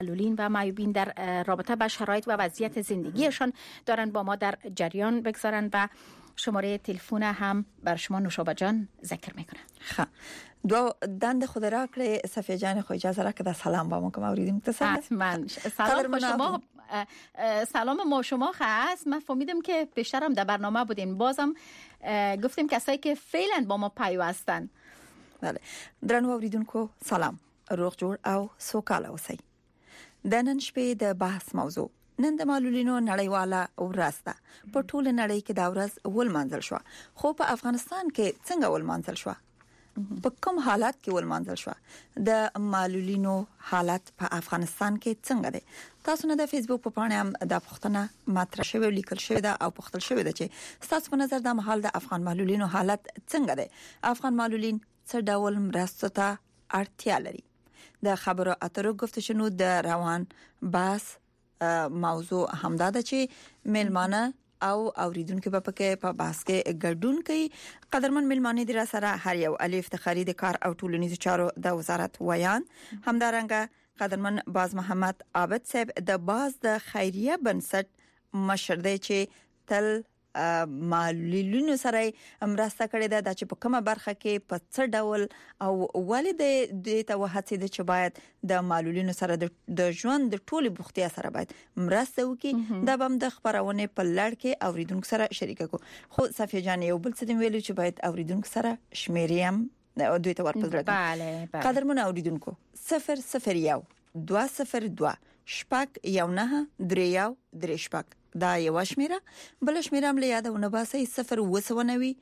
معلولین و معیوبین در رابطه با شرایط و وضعیت زندگیشان دارن با ما در جریان بگذارن و شماره تلفن هم بر شما نوشابه جان ذکر میکنن. خب دو دند خود را کړی صفیه جان، خو اجازه راکړه د سلام با ما کوم اوریدم ته حتما سلام شما. سلام ما شما هست. من فهمیدم که بیشترم در برنامه بودین، بازم گفتیم کسایی که فعلا با ما پیوستن. بله درنو اوریدونکو سلام، روغ جوړ او سوکاله اوسئ. د نن شپې د بحث موضوع نن د معلولینو نړیواله ورځ ده. په ټول نړۍ کې دا ورځ ولمانځل شو، خو په افغانستان کې څنګه ولمانځل شو؟ په کوم حالات کې ولمانځل شو؟ د معلولینو حالت په افغانستان کې څنګه دی؟ تاسو نه د فیسبوک په پاڼه هم د پښتنه مطرح شوی لیکل شوی ده او پښتل شوی ده چې تاسو په نظر د محل د افغان معلولینو حالت څنګه دی؟ افغان معلولین څه ډول مرستو ته اړتیا لري؟ د خبرو اترو گفتشنو د روان بحث موضوع همدا ده چې ملمانه او اوریدونکو په پکې په بحث کې ګډون کوي. قدرمن ملمانه دي را سره هر یو علي افتخاری د کار او ټولنیزو چارو د وزارت ویان، همدارنګه قدرمن باز محمد عابد صاحب د باز د خیریه بنسټ مشر دی چې تل معلولینو سره مرسته کړې ده چې په کومه برخه کې په څه ډول او ولې د توهڅې د چې باید د معلولینو سره د ژوند د ټولي بوختیا سره باید مرسته وکړي. دا هم د خبرونه په لړ کې اوریدونکو سره شریک کو. خو صفیه جان یو بل څه دی ویلو چې باید اوریدونکو سره شمیریم دوی ته ورپزړه. بله قدرمن اوریدونکو 001 202 شپږ یو نه درې یو درې شپږ دا یو شمیره، بل شمیره هم له یادونه باسي 0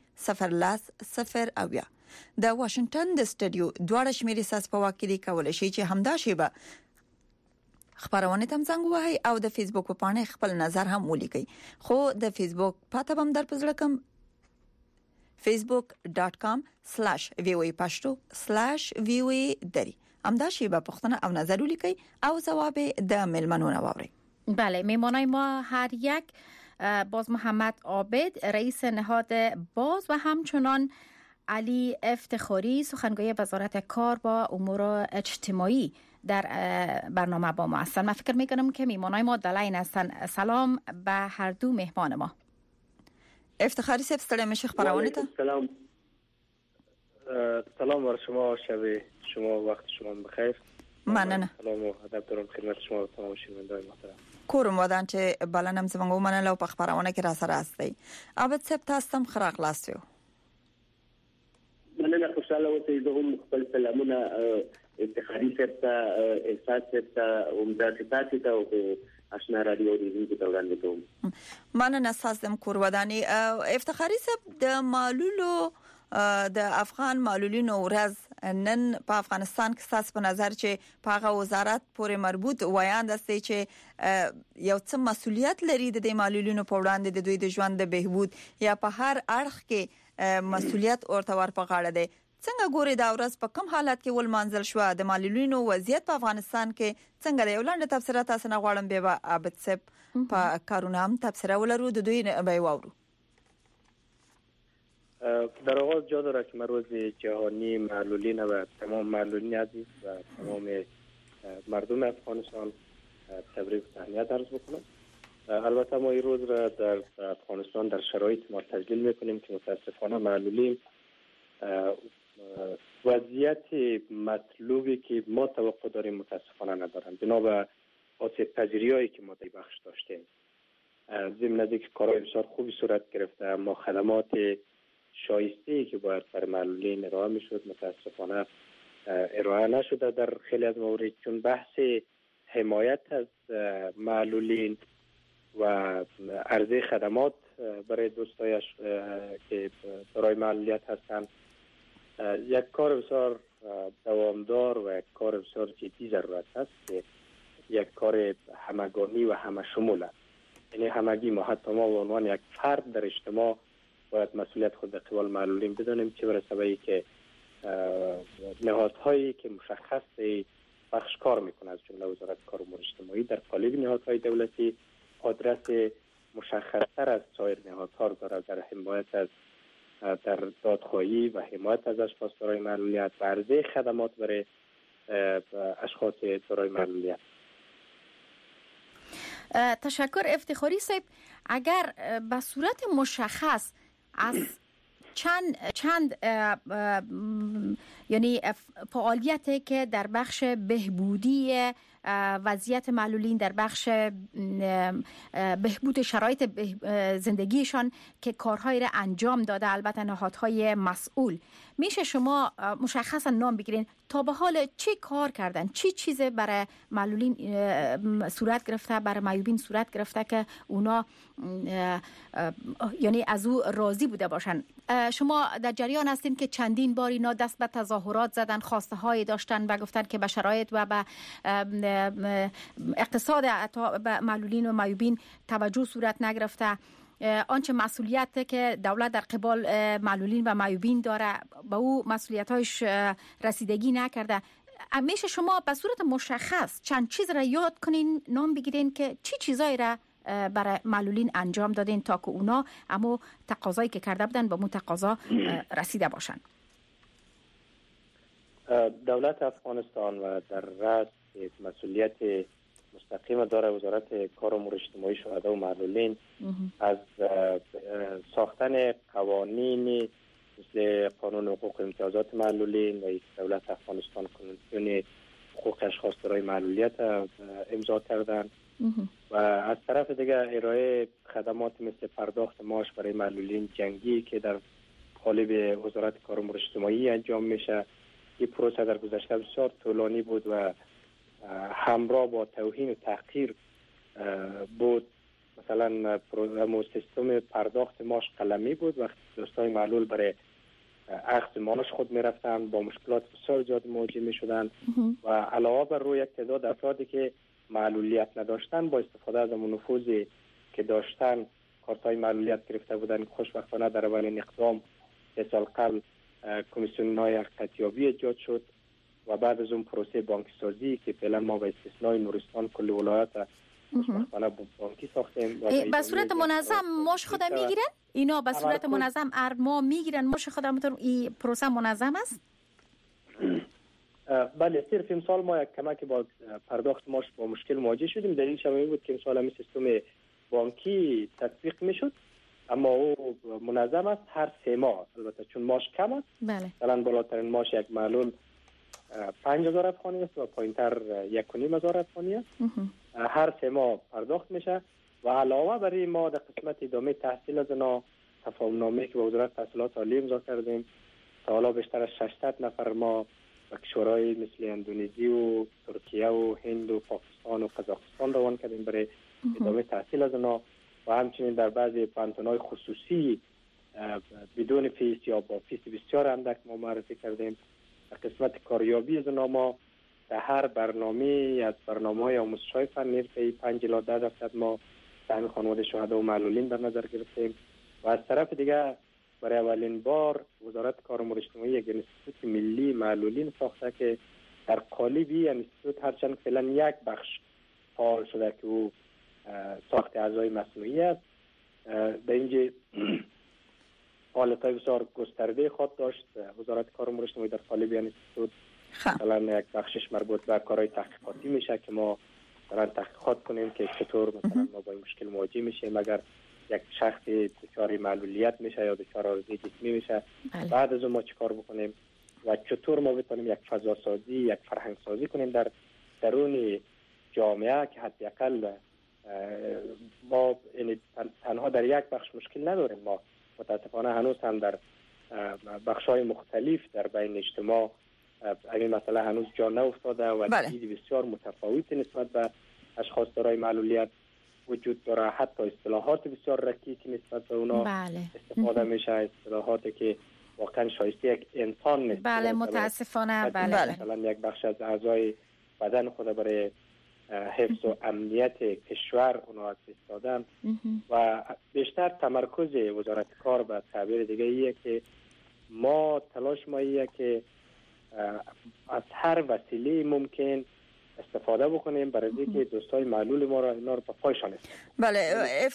0 اویا. د واشنگټن د سټډیو دواړه شمیرې ساس په واکې دی کول شي چې همدا شی به خبرونه تم څنګه وای او د فیسبوک په پاڼه خپل نظر هم ولیکي. خو د فیسبوک پاته هم در پزړه کم facebook.com/voa pashto/voa دری همدا شی به پښتنه او نظر ولیکي او جواب د ملمنو نووري. بله میمانای ما هر یک باز محمد عابد رئیس نهاد باز و همچنان علی افتخاری سخنگوی وزارت کار با امور اجتماعی در برنامه با ما هستند. من فکر میکنم که میمانای ما دلین هستند. سلام به هر دو مهمان ما. افتخاری صاحب ستړی مشه خبرونه ته. سلام بر شما، شب شما وقت شما بخیر. مننه. سلام و ادب دارم خدمت شما و تمام شنوندگان محترم. کورم ودان چې بلنم زمونږ ومنلو په خبرونه کې را سره استي. عابد صاحب تاسو هم خراق لاستیو. مننه، خوشاله اوسئ. زه هم خپل سلامونه افتخاری صاحب ته، احساس صاحب ته، عمداتات ته او آشنا رادیو اوریدونکو ته وړاندې کوم. مننه تاسو هم کور وداني. افتخاری صاحب د معلولو د افغان معلولینو ورځ نن په افغانستان کې تاسو په نظر چې په هغه وزارت پورې مربوط ویاند است چې یو څه مسولیت لري د معلولینو په وړاندې د دوی د ژوند د بهبود یا په هر اړخ کې مسولیت ورته ورپغاړه دي. څنګه ګوري دا ورځ په کوم حالت کې ولمانځل شو؟ د معلولینو وضعیت په افغانستان کې څنګه دی؟ ولنډه تفسیرات تاسو نه غواړم به عابد صاحب په کارونه هم تفسیر ولرو د دوی به وورو. در آغاز جا داره که من روز جهانی معلولین و تمام معلولین عزیز و تمام مردم افغانستان تبریک و تهنیت عرض بکنم. البته ما این روز را در افغانستان در شرایط ما تجلیل میکنیم که متاسفانه معلولین وضعیت مطلوبی که ما توقع داریم متاسفانه ندارن بنا به آسیب پذیری‌هایی که ما در بخش داشتیم. ضمن اینکه کارهای بسیار خوبی صورت گرفته، ما خدمات شایسته‌ای که باید برای معلولین ارائه میشد متاسفانه ارائه نشده در خیلی از موارد، چون بحث حمایت از معلولین و عرضه خدمات برای دوستایش که دارای معلولیت هستند یک کار بسیار دوامدار و یک کار بسیار جدی ضرورت است که یک کار همگانی و همه شمول است. یعنی همگی ما، حتی ما به عنوان یک فرد در اجتماع باید مسئولیت خود در قبال معلولین بدانیم، چه برسه به که نهادهایی که مشخص بخش کار میکنه از جمله وزارت کار و امور اجتماعی در قالب نهادهای دولتی آدرس مشخصتر از سایر نهادها داره در حمایت از در دادخواهی و حمایت از اشخاص دارای معلولیت و عرضه خدمات برای اشخاص دارای معلولیت. تشکر افتخاری صاحب. اگر به صورت مشخص از چند یعنی فعالیتی که در بخش بهبودی وضعیت معلولین، در بخش بهبود شرایط زندگیشان که کارهایی را انجام داده، البته نهادهای مسئول، میشه شما مشخصا نام بگیرین تا به حال چی کار کردن، چی چیز برای معلولین صورت گرفته، برای معیوبین صورت گرفته که اونا یعنی از او راضی بوده باشن؟ شما در جریان هستین که چندین بار اینا دست به تظاهرات زدن، خواسته های داشتن و گفتن که به شرایط و به اقتصاد معلولین و معیوبین توجه صورت نگرفته. آنچه مسئولیت که دولت در قبال معلولین و معیوبین داره به او مسئولیت‌هایش رسیدگی نکرده. میشه شما به صورت مشخص چند چیز را یاد کنین، نام بگیرین که چی چیزایی را برای معلولین انجام دادین تا که اونا اما تقاضایی که کرده بودن به اون تقاضا رسیده باشن؟ دولت افغانستان و در رأس مسئولیت مستقیم داره وزارت کار و امور اجتماعی شهدا و معلولین از ساختن قوانین مثل قانون حقوق امتیازات معلولین و دولت افغانستان کنوانسیون حقوق اشخاص دارای معلولیت امضا کردن و از طرف دیگر ارائه خدمات مثل پرداخت معاش برای معلولین جنگی که در قالب وزارت کار و امور اجتماعی انجام میشه. این پروسه در گذشته بسیار طولانی بود و همراه با توهین و تحقیر بود. مثلا سیستم پرداخت معاش قلمی بود. وقتی دوستای معلول برای اخذ معاش خود می رفتن با مشکلات بسیار زیاد مواجه می شدن و علاوه بر روی یک تعداد افرادی که معلولیت نداشتن با استفاده از اون نفوذی که داشتن کارتای معلولیت گرفته بودن. خوشبختانه در اولین اقدام 3 سال قبل کمیسیون‌های حقیقتیابی ایجاد شد و بعد از اون پروسه بانکی سازی که فعلا ما به استثنای نورستان کل ولایت خوشبختانه بانکی ساختیم. به صورت منظم ماش خود میگیرن؟ اینا به صورت منظم ارما میگیرن ماش خودمون؟ این پروسه منظم است؟ بله، صرف امسال ما یک کمک با پرداخت ماش با مشکل مواجه شدیم. دلیل شما بود که امسال همین سیستم بانکی تطبیق میشد، اما او منظم است هر 3 ماه. البته چون ماش کم است، بله، مثلا بالاترین ماش یک معلول 5000 افغانی است و پایینتر 1500 افغانی است. هر 3 ماه پرداخت میشه و علاوه بر این ما در قسمت ادامه تحصیل از اینا تفاهم نامه‌ای که با وزارت تحصیلات عالی امضا کردیم تا حالا بیشتر از 600 نفر ما و کشورهای مثل اندونزی و ترکیه و هند و پاکستان و قزاقستان روان کردیم برای ادامه تحصیل از اینا و همچنین در بعضی پانتون‌های خصوصی بدون فیس یا با فیس بسیار اندک ما معرفی کردیم. در قسمت کاریابی از اینا ما در هر برنامه از برنامه‌های آموزش‌های فنی حرفه‌ای 5 الی 10 درصد ما تامین خانواده شهدا و معلولین در نظر گرفتیم و از طرف دیگه برای اولین بار وزارت کار و امور اجتماعی یک انستیتوت ملی معلولین ساخته که در قالب این انستیتوت هرچند فعلا یک بخش فعال شده که او ساخت اعضای مصنوعی است. در اینجا فعالیت‌های بسیار گسترده خود داشت وزارت کار و امور اجتماعی در قالب این انستیتوت. مثلا یک بخشش مربوط به کارهای تحقیقاتی میشه که ما مثلا تحقیقات کنیم که چطور مثلا ما با این مشکل مواجه میشیم اگر یک شخص دچار معلولیت میشه یا دچار آرزوی جسمی میشه. بعد از اون ما چیکار بکنیم و چطور ما بتونیم یک فضا سازی، یک فرهنگ سازی کنیم در درون جامعه که حداقل ما تنها در یک بخش مشکل نداریم. ما متاسفانه هنوز هم در بخش‌های مختلف در بین اجتماع این مسئله هنوز جا نیفتاده و دید بسیار متفاوتی نسبت به اشخاص دارای معلولیت وجود داره. حتی اصطلاحات بسیار رکیک نسبت به اونا استفاده میشه، اصطلاحاتی که واقعا شایسته یک انسان نیست. بله متاسفانه. بله مثلا یک بخش از اعضای بدن خود برای حفظ و امنیت کشور اونا از دادن و بیشتر تمرکز وزارت کار به تعبیر دیگه ایه که ما تلاش ما ایه که از هر وسیله ممکن استفاده بکنیم برای اینکه دوستای معلول ما را اینا رو په پایشان است. بله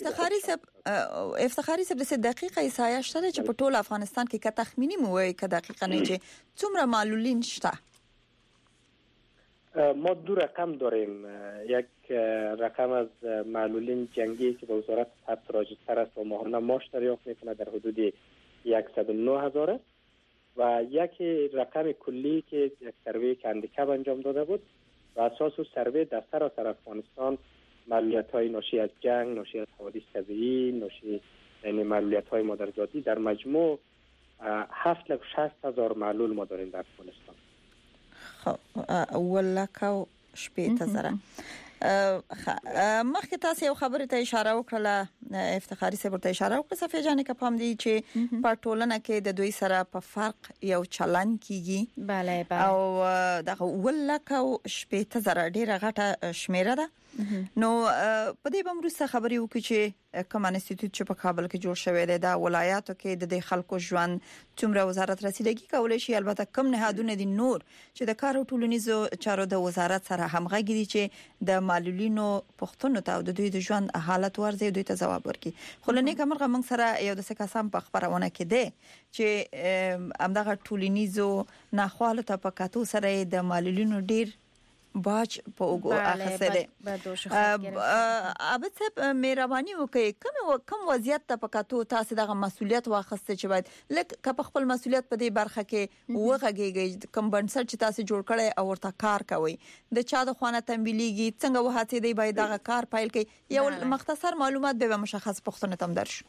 افتخاری صاحب د دقیقه سایه شته چې په ټول افغانستان کې که تخمینی مو وایي که دقیقه نه چې څومره معلولین شته؟ ما دو رقم داریم. یک رقم از معلولین جنگی که به وزارت ثبت راجع‌تر است و ماهانه معاش دریافت میکنه در حدود 109,000 است و یک رقم کلی که یک سروی که هندیکپ انجام داده بود و اساس سروی در سراسر افغانستان معلولیت‌های ناشی از جنگ، ناشی از حوادث طبیعی، ناشی یعنی معلولیت‌های مادرزادی در مجموع 7,60,000 معلول ما داریم در افغانستان. خب ولکه شپې ته زره مخکې تاسو یو خبره ته اشاره وکړه، افتخاری صاحب ته اشاره وکړه صفیه جان که پام دی چې په ټولنه کې د دوی سره په فرق یو چلن کیږي. بله او دغه ولکه شپې ته زره ډیره غټه شمیره ده. نو په دې بمروسه خبري وکړي چې کوم انسټیټیوټ چې په کابل کې جوړ شوی دی د ولایاتو کې د خلکو ژوند څومره وزارت رسیدګي کولای شي، البته کم نهادونه دي نور چې د کار او ټولنیزو چارو د وزارت سره همغږي دي چې د معلولینو پښتنو ته د دوی د ژوند حالت ورزي دوی ته جواب ورکړي. خو لنی کومه موږ سره یو د څه قسم په خبرونه کې دی چې همدغه ټولنیزو ناخواله ته په کاتو سره د معلولینو ډیر باج په وګو اخسته ده. عابد صاحب مهرباني وکړئ کوم وضعیت ته پکاتو تاسو دغه مسولیت واخسته چې باید لکه په خپل مسولیت په دې برخه کې وغږیږي، کوم بنسټ چې تاسو جوړ کړی او ورته کار کوي د چا د خوانه تنبیلیږي څنګه وهڅې دی باید دغه کار پایل کوي. یو مختصر معلومات به مشخص پښتون تم درشو.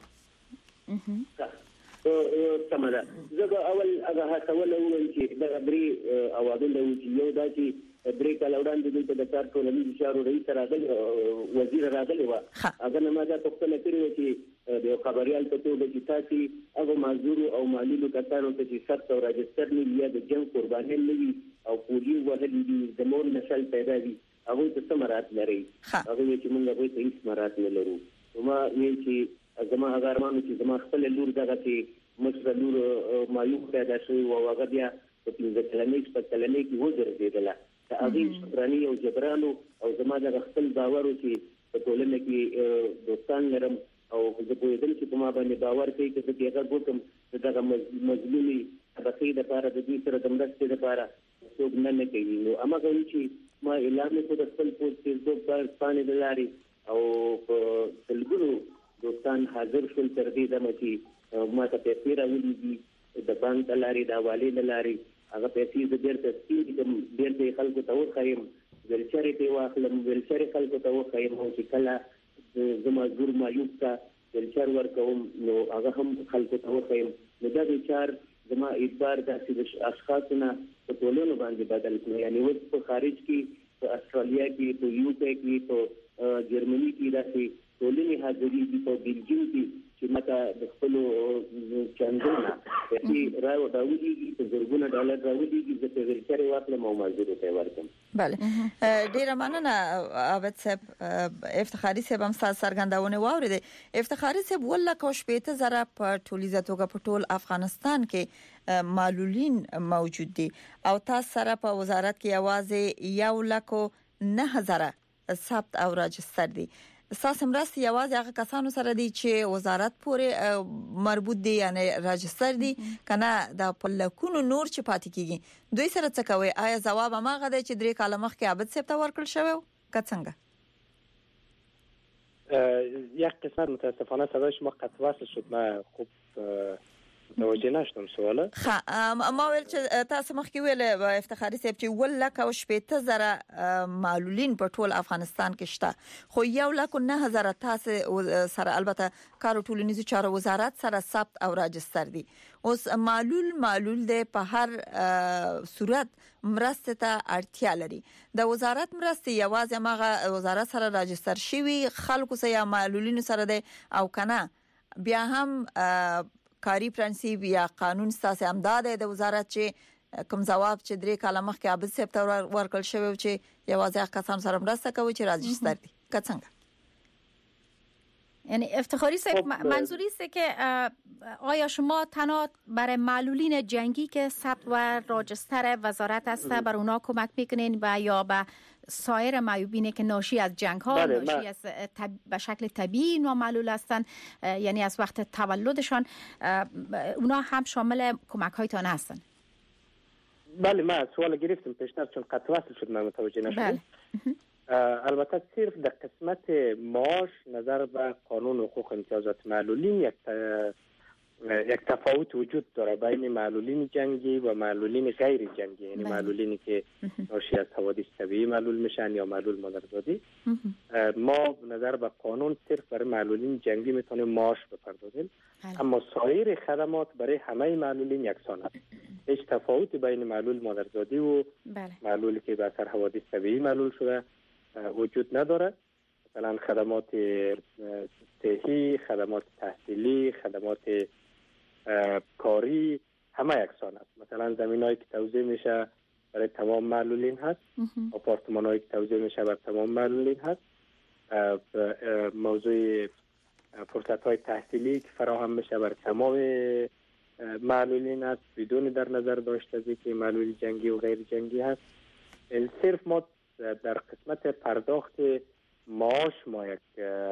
تمام زه اول هغه هڅول وم چې د بري اوادو له یو داسي بریک لاودان د دې د کار ټولنیز چارو رئیس راغلی وزیر راغلی و هغه نه ما دا پښتنه کړی چې د خبريال په توګه چې تاسو هغه معذور او معلول کسانو ته چې ثبت او راجستر نه یا د جنگ قرباني نه وي او پولیو وهلي دي د مور نسل پیدا دي هغه ته ثمرات لري. هغه چې موږ هغه ته هیڅ ثمرات نه لرو. نو ما ویل چې زما هغه ارمانو چې زما خپل لور دغه چې مشر لور مایوب پیدا شوی او هغه بیا په 15 کلنۍ په کلنۍ کې وګرځیدله. هغه شکرانی او جبرانو او زما د خپل باور چې په ټولنه کې دوستان لرم او زه په دې چې په ما باندې باور کوي چې زه هغه کوم دغه مظلومي طبقه د لپاره د دې سره د مرستې لپاره څوک نه کوي. نو هغه چې ما اعلان وکړ د خپل فیسبوک باندې د لاري او په تلګرو دوستان حاضر شول تر دې دمه چې ما ته پیسې راوړي د بانک لاري د حواله لاري هغه پیسې د ډېر تسکین کوم ډېر خلکو ته وخایم ولچاري ته واخلم ولچاري خلکو ته وخایم او چې کله زما زور مایوب ته ولچار ورکوم نو هغه هم خلکو ته وخایم. نو دا وچار زما اعتبار د اشخاصونه په ټولنه باندې بدل کړي. یعنی اوس په خارج کې په استرالیا کې په یو کې کې په جرمني کې راځي ټولنې حاضرې دي په بلجیم کې چې ماته د خپل چندونه چې راو داوودي په زرګونه ډالر راوړي چې د ورچاري واخلم او مازدور ته ورکم. بله ډیر مننه عابد صاحب. افتخاری صاحب هم سرګندونه واورید. افتخاری صاحب ولکه شپېته زره په ټولیزه توګه په ټول افغانستان کې معلولین موجود دي او تاسو سره په وزارت کې आवाज 1,09,000 ثبت او راجستر دي. اساس مرستي یوازې هغه کسانو سره دي چې وزارت پورې مربوط دي یعنی راجستر دي کنه د پلکونو نور چې پاتې کیږي دوی سره څه کوي؟ آیا جواب ماغه دی چې درې کاله مخکې عابد صاحب ته ورکړل شوی که څنګه؟ یک قسمت متاسفانه صدای شما قطع وصل شد. من خوب متوجه نشدم سواله. ما ویل چې تاسو مخکې ویل افتخاری صاحب چې ولکه او 18,000 معلولین په ټول افغانستان کې شته، خو 1,09,000 تاسو سره البته کار ټولنیزو چارو وزارت سره ثبت او راجستر دي. اوس معلول دی په هر صورت مرسته ته اړتیا لري. د وزارت مرسته یوازې ماغه وزارت سره راجستر شوی خلکو سره یا معلولینو سره دی او کنه بیا هم کاری پرنسیب یا قانون ستاسو امداد د وزارت چې کوم جواب چې درې کاله مخکې عابد صاحب ته ورکړل شوی چې یوازې کسان سره مرسته کوي چې راجستر دي که څنګه؟ یعنی افتخاری صاحب منظوری است که آیا شما تنها برای معلولین جنگی که ثبت و راجستر وزارت است بر اونا کمک میکنین و یا به سایر معیوبین که ناشی از جنگ ها ناشی از به شکل طبیعی نامعلول هستند یعنی از وقت تولدشان اونا هم شامل کمک هایتان هستند؟ بله من سوال گرفتم پیشتر چون قطع وصل شد من متوجه نشدم. البته صرف در قسمت معاش نظر به قانون حقوق امتیازات معلولین یک تفاوت وجود داره بین معلولین جنگی و معلولین غیر جنگی، یعنی معلولینی که ناشی از حوادث طبیعی معلول میشن یا معلول مادرزادی. ما نظر به قانون صرف برای معلولین جنگی میتونیم معاش بپردازیم، اما سایر خدمات برای همه معلولین یکسان است. هیچ تفاوتی بین معلول مادرزادی و معلولی که به اثر حوادث طبیعی معلول شده وجود نداره. مثلا خدمات صحی، خدمات تحصیلی، خدمات کاری همه یکسان است. مثلا زمینایی که توزیع میشه برای تمام معلولین هست، آپارتمانایی که توزیع میشه برای تمام معلولین هست. موضوع فرصت‌های تحصیلی که فراهم میشه برای تمام معلولین است بدون در نظر داشته که معلول جنگی و غیر جنگی هست. صرف ما در قسمت پرداخت معاش ما یک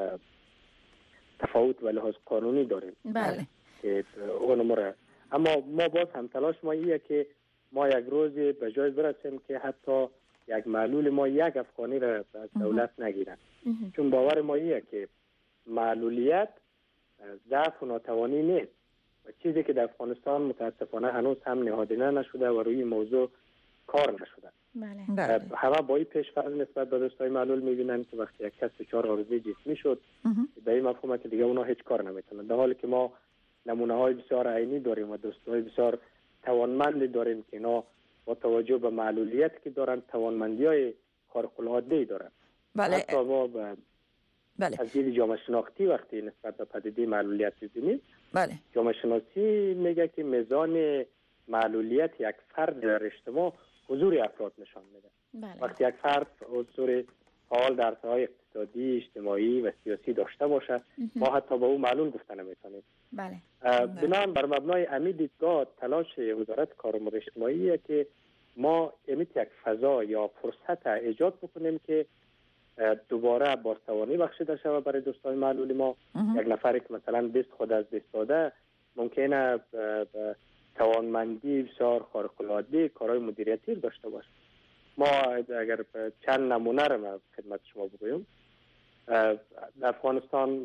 تفاوت و لحاظ قانونی داریم. بله. که اون مره. اما ما باز هم تلاش ما ایه که ما یک روز به جای برسیم که حتی یک معلول ما یک افغانی را از دولت نگیرن. چون باور ما ایه که معلولیت ضعف و ناتوانی نیست و چیزی که در افغانستان متاسفانه هنوز هم نهادینه نشده و روی موضوع کار نشده. بله. همه با این پیش‌فرض نسبت به دوستای معلول می‌بینن که وقتی یک کس دچار عارضه جسمی شد به این مفهومه که دیگه اونا هیچ کار نمیتونن، در حالی که ما نمونه‌های بسیار عینی داریم و دوستای بسیار توانمندی داریم که اینا با توجه به معلولیت که دارن توانمندی‌های خارق‌العاده‌ای دارن. بله. حتی ما از دید جامعه شناختی وقتی نسبت به پدیده معلولیت ببینیم، جامعه شناسی میگه که میزان معلولیت یک فرد در اجتماع حضور افراد نشان میده. وقتی یک فرد حضور فعال در ساحه اقتصادی، اجتماعی و سیاسی داشته باشه، ما حتی به او معلول گفته نمیتونیم. بنابراین بر مبنای امی دیدگاه تلاش وزارت کار و امور اجتماعی که ما امیت یک فضا یا فرصت ایجاد بکنیم که دوباره بازتوانی بخشیده شود برای دوستان معلول ما. یک نفری که مثلا دست خود از دست داده ممکنه توانمندی بسیار خارق‌العاده کارهای مدیریتی داشته باشه. ما اگر چند نمونه رو خدمت شما بگویم، در افغانستان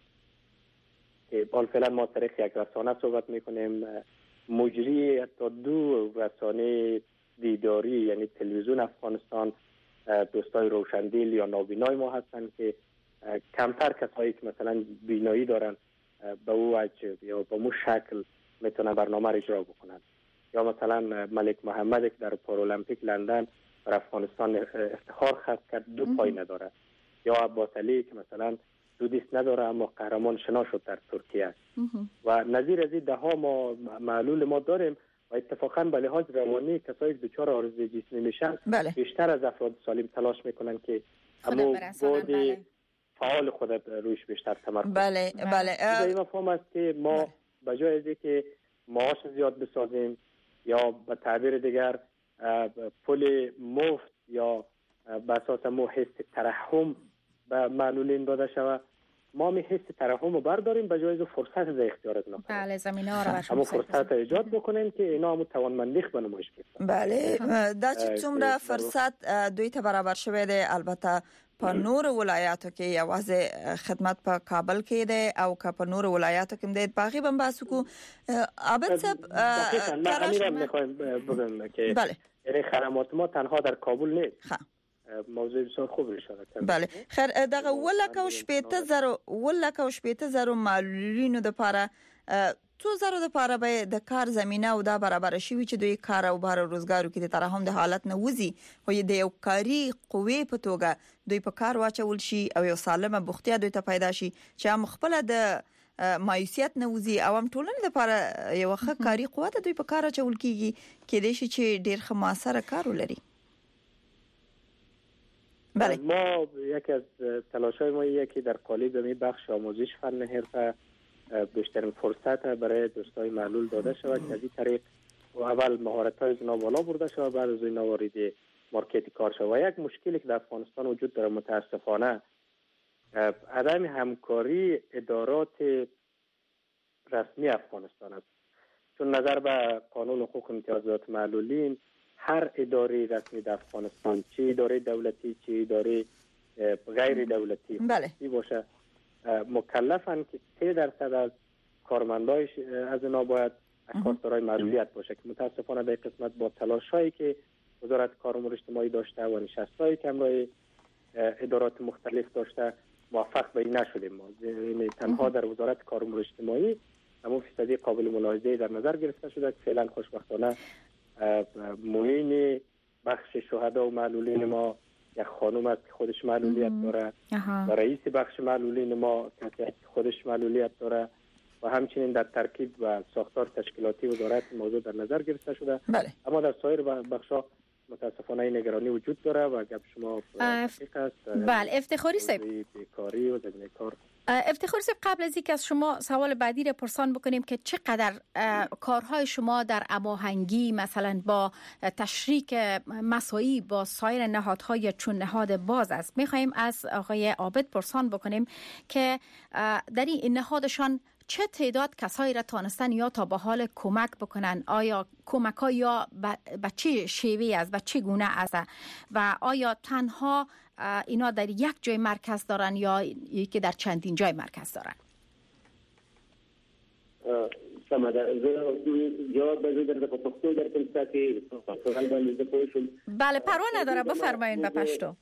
که فعلا ما طریق یک رسانه صحبت میکنیم، مجری تا 2 رسانه دیداری یعنی تلویزیون افغانستان دوستای روشندل یا نابینای ما هستن که کمتر کسایی که مثلا بینایی دارن به او وجه یا به مو شکل میتونن برنامه را اجرا بکنن. یا مثلا ملک محمد که در پارالمپیک لندن بر افغانستان افتخار خلق کرد 2 پای نداره. یا عباس علی که مثلا 2 دست نداره اما قهرمان شنا شد در ترکیه. و نظیر از این 10 ما معلول ما داریم و اتفاقا به لحاظ روانی کسایی که دچار عارضه جسمی میشن بیشتر از افراد سالم تلاش میکنن که همون بود فعال خود رویش بیشتر تمرکز. بله. این مفهوم است که ما به جای از اینکه معاش زیاد بسازیم یا به تعبیر دیگر پول مفت یا به اساس مو حس ترحم به معلولین داده شود، ما می حس ترحم رو برداریم به جای فرصت از اختیارات نکنیم. بله، زمینه ها رو همون فرصت ایجاد بکنیم که اینا همون توانمندیخ به نمایش بیارن. بله دا چې څومره فرصت دوی ته برابر شوی دی، البته په نور ولایاتو کې یوازې خدمت په کابل کې دی او که په نور ولایاتو کې دی باغی بم باسو کو عابد صاحب دقیقاً میخوایم بگم که این خدمات ما تنها در کابل نیست. موضوع بسیار خوب اشاره کردید. بله خیر دغه ولکه شپېته زره معلولینو د لپاره څو زره د لپاره به د کار زمينه او دا برابر شي چې دوی کار او بار روزګارو کې د ترحم د حالت نه وځي خو د یو کاری قوې په توګه دوی په کار واچول شي او یو سالمه بوختیا دوی ته پیدا شي چې هم خپل د مایوسیت نه وځي او هم ټولنې د لپاره یو ښه کاری قوت دوی په کار اچول کیږي کې د شي چې ډیر خماسره کار ولري. بله. ما یکی از تلاش‌های ما یکی در قالب می بخش آموزش فن حرفه بیشترین فرصت برای دوستای معلول داده شود که از این طریق اول مهارت‌های اینا بالا برده شود، بعد از اینا وارد مارکت کار شود. و یک مشکلی که در افغانستان وجود داره متاسفانه عدم همکاری ادارات رسمی افغانستان است. چون نظر به قانون حقوق امتیازات معلولین هر اداره رسمی در افغانستان، چه اداره دولتی چه اداره غیر دولتی باشه، مکلفن که 3% از کارمندای از اینا باید کارترای معلولیت باشه، که متاسفانه در قسمت با تلاشایی که وزارت کار و امور اجتماعی داشته و نشستایی که همراه ادارات مختلف داشته موفق به این نشدیم. ما تنها در وزارت کار و امور اجتماعی همون فیصدی قابل ملاحظه در نظر گرفته شده که فعلا خوشبختانه معین بخش شهدا و معلولین ما یک خانم است که خودش معلولیت داره و رئیس بخش معلولین ما کسی که خودش معلولیت داره و همچنین در ترکیب و ساختار تشکیلاتی وزارت موضوع در نظر گرفته شده. اما در سایر بخش‌ها متاسفانه این نگرانی وجود داره و گپ شما دقیق است. بله افتخاری صاحب، بیکاری و زمینه کار. افتخاری صاحب، قبل از اینکه از شما سوال بعدی را پرسان بکنیم که چقدر کارهای شما در هماهنگی مثلا با تشریک مساعی با سایر نهادهای چون نهاد باز است، می‌خوایم از آقای عابد پرسان بکنیم که در این نهادشان چه تعداد کسایی را تانستن یا تا به حال کمک بکنن؟ آیا کمک ها یا به چه شیوه است، به چه گونه است و آیا تنها اینا در یک جای مرکز دارن یا یکی در چندین جای مرکز دارن؟ بله پروا نداره، بفرمایید به پشتو.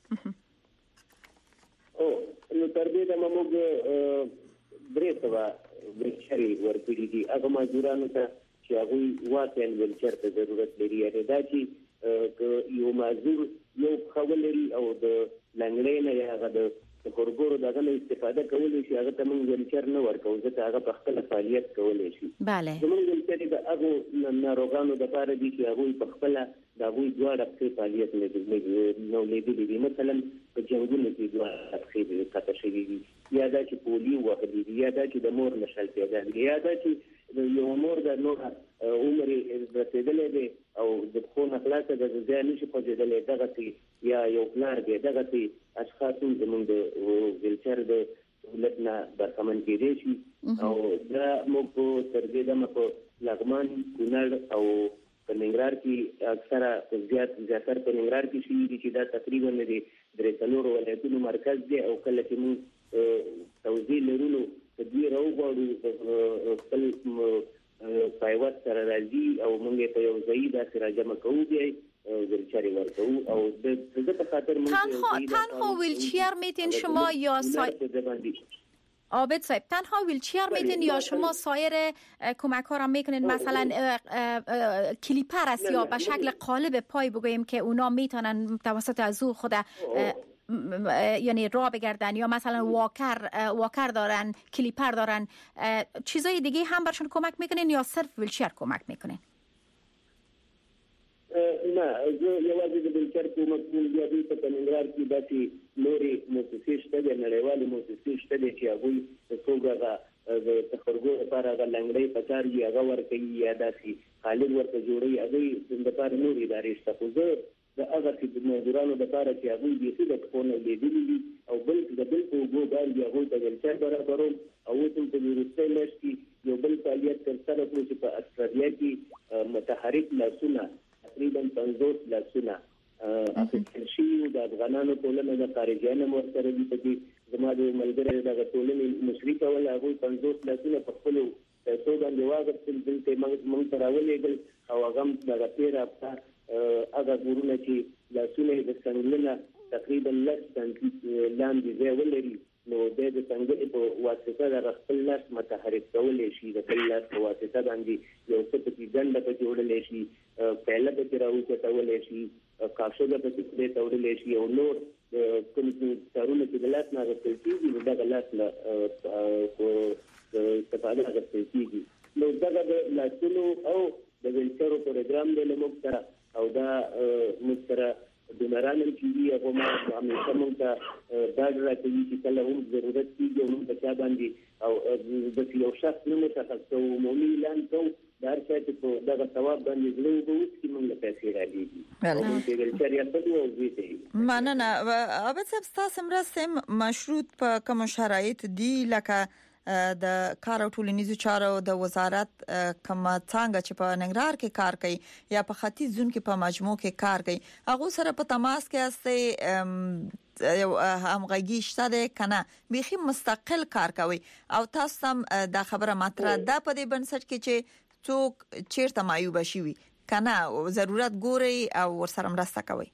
نو تر دې د موږ درې سوه ویلچرې ورکړي دي هغه مزدورانو ته چې هغوی واقعا ویلچر ته ضرورت لري. یعنې دا چې یو مزدور یو پښه ولري او د لنګړۍ نه یا هغه د کورګورو دغه نه استفاده کولی شي، هغه ته موږ ویلچر نه ورکوو ځکه هغه په خپله فعالیت کولی شي. زموږ ویلچرې د هغو ناروغانو دپاره دي چې هغوی په خپله د هغوی دواړه پښې فعالیت نو لیدلي دي. مثلا په جنګونو کې دواړه پښې قطع شوي دي، یا دا چې پولیو وهلي دي، یا دا چې د مور نشل پیدا دي، یا دا چې یو مور د نوره عمر رسېدلی دی او د پښو نه خلاصه ده، د ځای نشي خوځېدلی، دغسې یا یو پلار دی، دغسې اشخاص هم زموږ د ویلچر د سهولت نه برخمن کېدی شي. او دا موږ په تر دې دمه په لغمان، کونړ او په ننګرهار کې اکثره زیاتر په ننګرهار کې شوي دي چې دا تقریبا د 3 ولایتونو مرکز دی. او کله چې موږ توزیع لرو نو په دوی راوغواړو خپل پایوت سره راځي او موږ په یو ځای داسې راجمع کوو، بیا ویلچر ورکوو. او د دې په خاطر موږ تنها ویلچر میتین شما یا عابد صاحب تنها ویلچر میدین یا شما سایر کمک ها را میکنین؟ مثلا کلیپر است یا به شکل قالب پای بگوییم که اونا میتونن توسط از او خود یعنی راه بگردن، یا مثلا واکر دارن، کلیپر دارن، چیزای دیگه هم برشون کمک میکنین یا صرف ویلچر کمک میکنین؟ نه، زه یوازې د ویلچر کومک کوم. بیا دوی په ننګرهار کې داسې نورې مؤسسې شته دي، نړیوالې مؤسسې شته دي چې هغوی څوک هغه د تخرګو لپاره هغه لنګړۍ پکار وي هغه ورکوي، یا داسې خالد ورته جوړوي، هغوی دپاره نورې ادارې شته. خو زه د هغه مزدورانو دپاره چې هغوی بیخي د پښو نه لیدلي دي او د بل په اوبو باندې هغوی ته ویلچر برابروم. او اوس هم په وروستۍ میاشت کې یو بل فعالیت ترسره کړو چې په اسټرالیا کې متحرک لاسونه تقریبا 50 لاسونه اخیستل شوي. د افغانانو ټولنه د خارجیانو هم ورسره دي. په کې زما د ملګري دغه ټولنې مشري کول، هغوی 50 لاسونه په خپلو پیسو باندې واخیستل، دلته موږ ته راولېږل او هغه هم دغه تېره هفته هغه کورونه چې لاسونه یې د څنګله نه تقریبا 10 سانتي لاندې ځای ولري نو د څنګلې په واسطه د خپل لاس متحرک کولی شي، د خپل لاس په واسطه باندې یو څه پکې ګنډه پکې وړلی شي، پیله پکې راوچتولی شي، کاشوګه پکې خولې ته وړلی شي او نور کوم کارونه چې د لاس نه اخیستل کېږي نو دغه لاس له استفاده اخیستل کېږي. نو دغه د لاسونو او د ویلچرو پروګرام دی له موږ سره، او دا موږ سره ډونران هم چې وي هغه ما همیشه موږ ته ډاډ راکوي چې کله هم ضرورت کېږي او موږ په چا باندې او داسې یو شخص نه مشخص کوو، عمومي اعلان کوو، د هر چا چې په دغه ثواب باندې زړه اوبه وڅکي موږ له پیسې رالیږي او موږ ته ویلچر یا بدو او زوی ته یې. مننه. عابد صاحب ستاسو مرستې مشروط په کوم شرایط دي لکه د کار او ټولنیزو چارو د وزارت کوم څنګه چې په ننګرهار کې کار کوي یا په ختیځ زون کې په مجموع کې کار کوي هغه سره په تماس کې استه یو همغږي شته ده کنه بيخي مستقل کار کوي او تاسو هم دا خبره مطرح ده په دې بنسټ کې چې څوک چیرته معیوب شي کنه ضرورت ګوري او ورسره مرسته کوي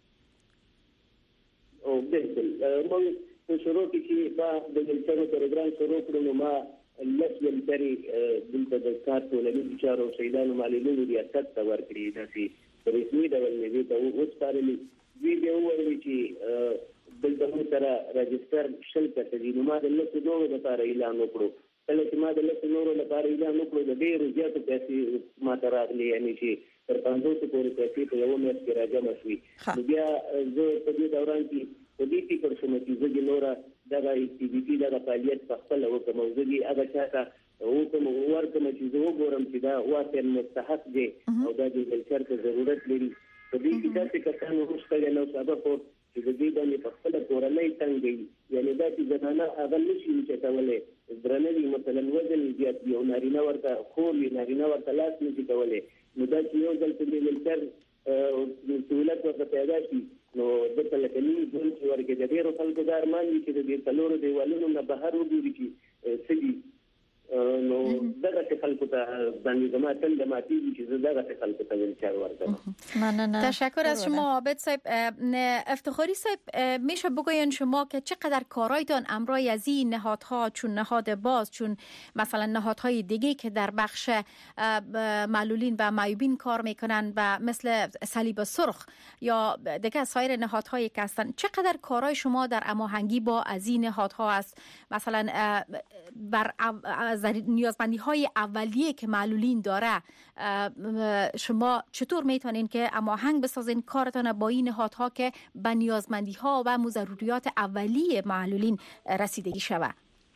او بالکل په شروع کې با د جلسو پروګرام شروع کړو ما لسل تري دلته د کار ټولنیز چارو شهیدانو معلولینو ریاست ته ورکړي داسې رسمي ډول نه دی اوس پارلي وی ویل چې دلته سره راجستر شل کړي نو ما د لسو دوه لپاره اعلان وکړو کله چې ما د لسو نورو لپاره اعلان وکړو د ډېر زیاتو پیسې ما ته راغلي یعنی چې تر 500 پورې پیسې په یو میاشت کې راجمع شوي بیا زه په دې دوران کې په دې فکر شوم چې زه د نورا دغه اکټیویټي دغه فعالیت په خپل وکم او زه دې هغه چاته وکم ورکم چې زه وګورم چې دا واقعا مستحق دی او دا د کلچر ته ضرورت لري په دې کې داسې کسان وروسته نو سبب چې د دې باندې په خپل کورنۍ څنګه یعنی دا چې زنانه هغه نشي چې کولای درنوي مثلا وزن زیات یو نارینه ورته خور وي نارینه ورته لاس نشي کولای نو دا چې یو ځل په کلچر سہولت ورته پیدا شي نو د تلکني ځل چې ورګه د ډیرو خلکو د ارمان دي چې د دې تلورو دیوالونو نه بهر وګوري چې سړي نو دغه خلکو ته باندې زما تل د ماتي چې دغه خلکو ته ولچار ورکړم تشکر از شما عابد صاحب. افتخاری صاحب میشه بگوین شما که چقدر کارایتان امرای از این نهادها چون نهاد باز چون مثلا نهادهای دیگه که در بخش معلولین و معیوبین کار میکنن و مثل صلیب سرخ یا دیگه سایر نهادهایی که هستن چقدر کارای شما در هماهنگی با از این نهادها است مثلا بر نیازمندی های اولیه که معلولین داره شما چطور میتونین که هماهنگ بسازین کارتان با این نهادها که به نیازمندی ها و ضروریات اولیه معلولین رسیدگی شود؟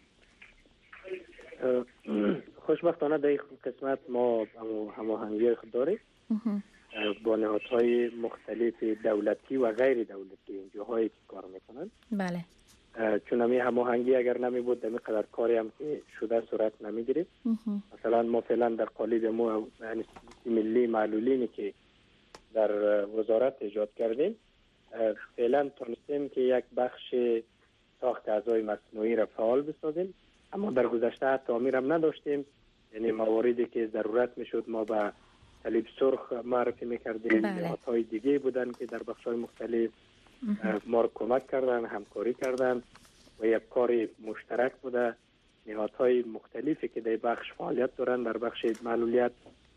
خوشبختانه در این قسمت ما هماهنگی خود داریم با نهادهای مختلف دولتی و غیر دولتی این جاهایی که کار میکنن. بله. چون همی هماهنگی اگر نمی بود دمی قدر کاری هم که شده صورت نمی گرفت. مثلا ما فعلا در قالب ما انستیتوت ملی معلولینی که در وزارت ایجاد کردیم فعلا تونستیم که یک بخش ساخت اعضای مصنوعی را فعال بسازیم اما در گذشته تعمیر هم نداشتیم یعنی مواردی که ضرورت میشد ما به صلیب سرخ معرفی میکردیم نهادهای دیگه بودن که در بخش‌های مختلف ما رو کمک کردن همکاری کردن و یک کار مشترک بوده نهادهای مختلفی که در بخش فعالیت دارن در بخش معلولیت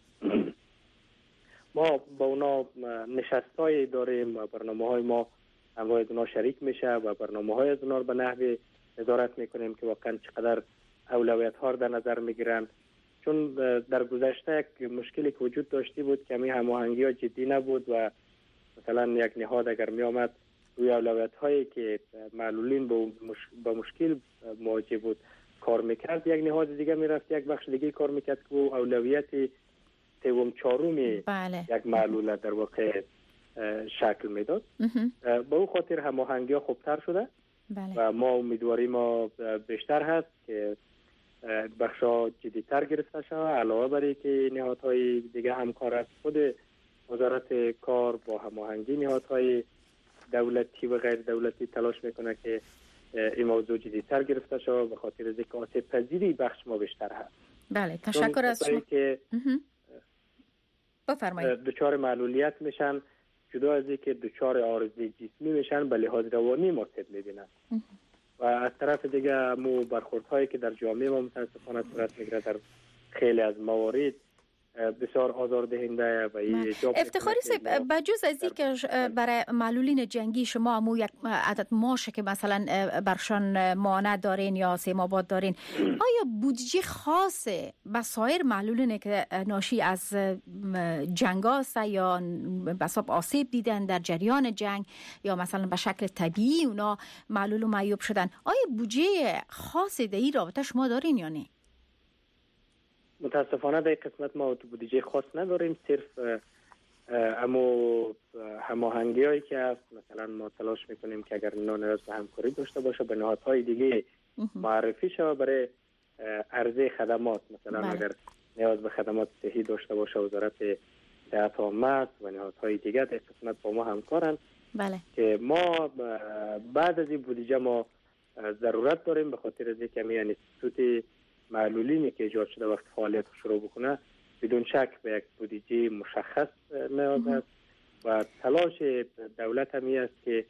ما با اونا نشست‌های داریم و برنامه‌های ما همراه از اونا شریک میشه و برنامه‌های از اونا رو به نحو نظارت میکنیم که واقعا چقدر اولویت‌ها رو در نظر میگیرن چون در گذشته یک مشکلی که وجود داشتی بود که همین هماهنگی‌ها جدی نبود و مثلا یک نهاد اگر می آمد روی اولویت‌هایی که معلولین با مشکل مواجه بود کار میکرد یک نهاد دیگه میرفت یک بخش دیگه کار میکرد که اولویت سوم چهارم یک معلول در واقع شکل میداد با اون خاطر هماهنگی‌ها خوبتر شده و ما امیدواری ما بیشتر هست که بخشا جدی‌تر گرفته شود علاوه بر اینکه نهادهای دیگه همکار است خود وزارت کار با هماهنگی نهادهای دولتی و غیر دولتی تلاش میکنه که این موضوع جدی‌تر گرفته شود به خاطر اینکه آسیب پذیری بخش ما بیشتر هست. بله تشکر از شما که بفرمایید دچار معلولیت میشن جدا از اینکه دچار عارضه جسمی میشن به لحاظ روانی آسیب میبینن و از طرف دیگه مو برخوردهایی که در جامعه ما متاسفانه صورت میگیره در خیلی از موارد بسیار آزاردهنده و افتخاری صاحب بجز از این که برای معلولین جنگی شما همو یک عدد ماشه که مثلا برشان معاونت دارین یا سیماباد دارین آیا بودجه خاصه به سایر معلولین که ناشی از جنگ هست یا بساب آسیب دیدن در جریان جنگ یا مثلا به شکل طبیعی اونا معلول و معیوب شدن آیا بودجه خاصی در این رابطه شما دارین یا نه؟ متاسفانه در قسمت ما بودجه خاص نداریم صرف اما هماهنگی هایی که هست مثلا ما تلاش میکنیم که اگر نیاز به همکاری داشته باشه به نهادهای دیگه معرفی شود برای عرضه خدمات، مثلا اگر نیاز به خدمات صحی داشته باشه وزارت صحت عامه است و نهادهای دیگر در قسمت با ما همکارن. بله. که ما بعد از این بودجه ما ضرورت داریم به خاطر از اینکه می انستیتوت معلولینی که ایجاد شده وقت فعالیت شروع بکنه بدون شک به یک بودجه مشخص نیاز است و تلاش دولت همی است که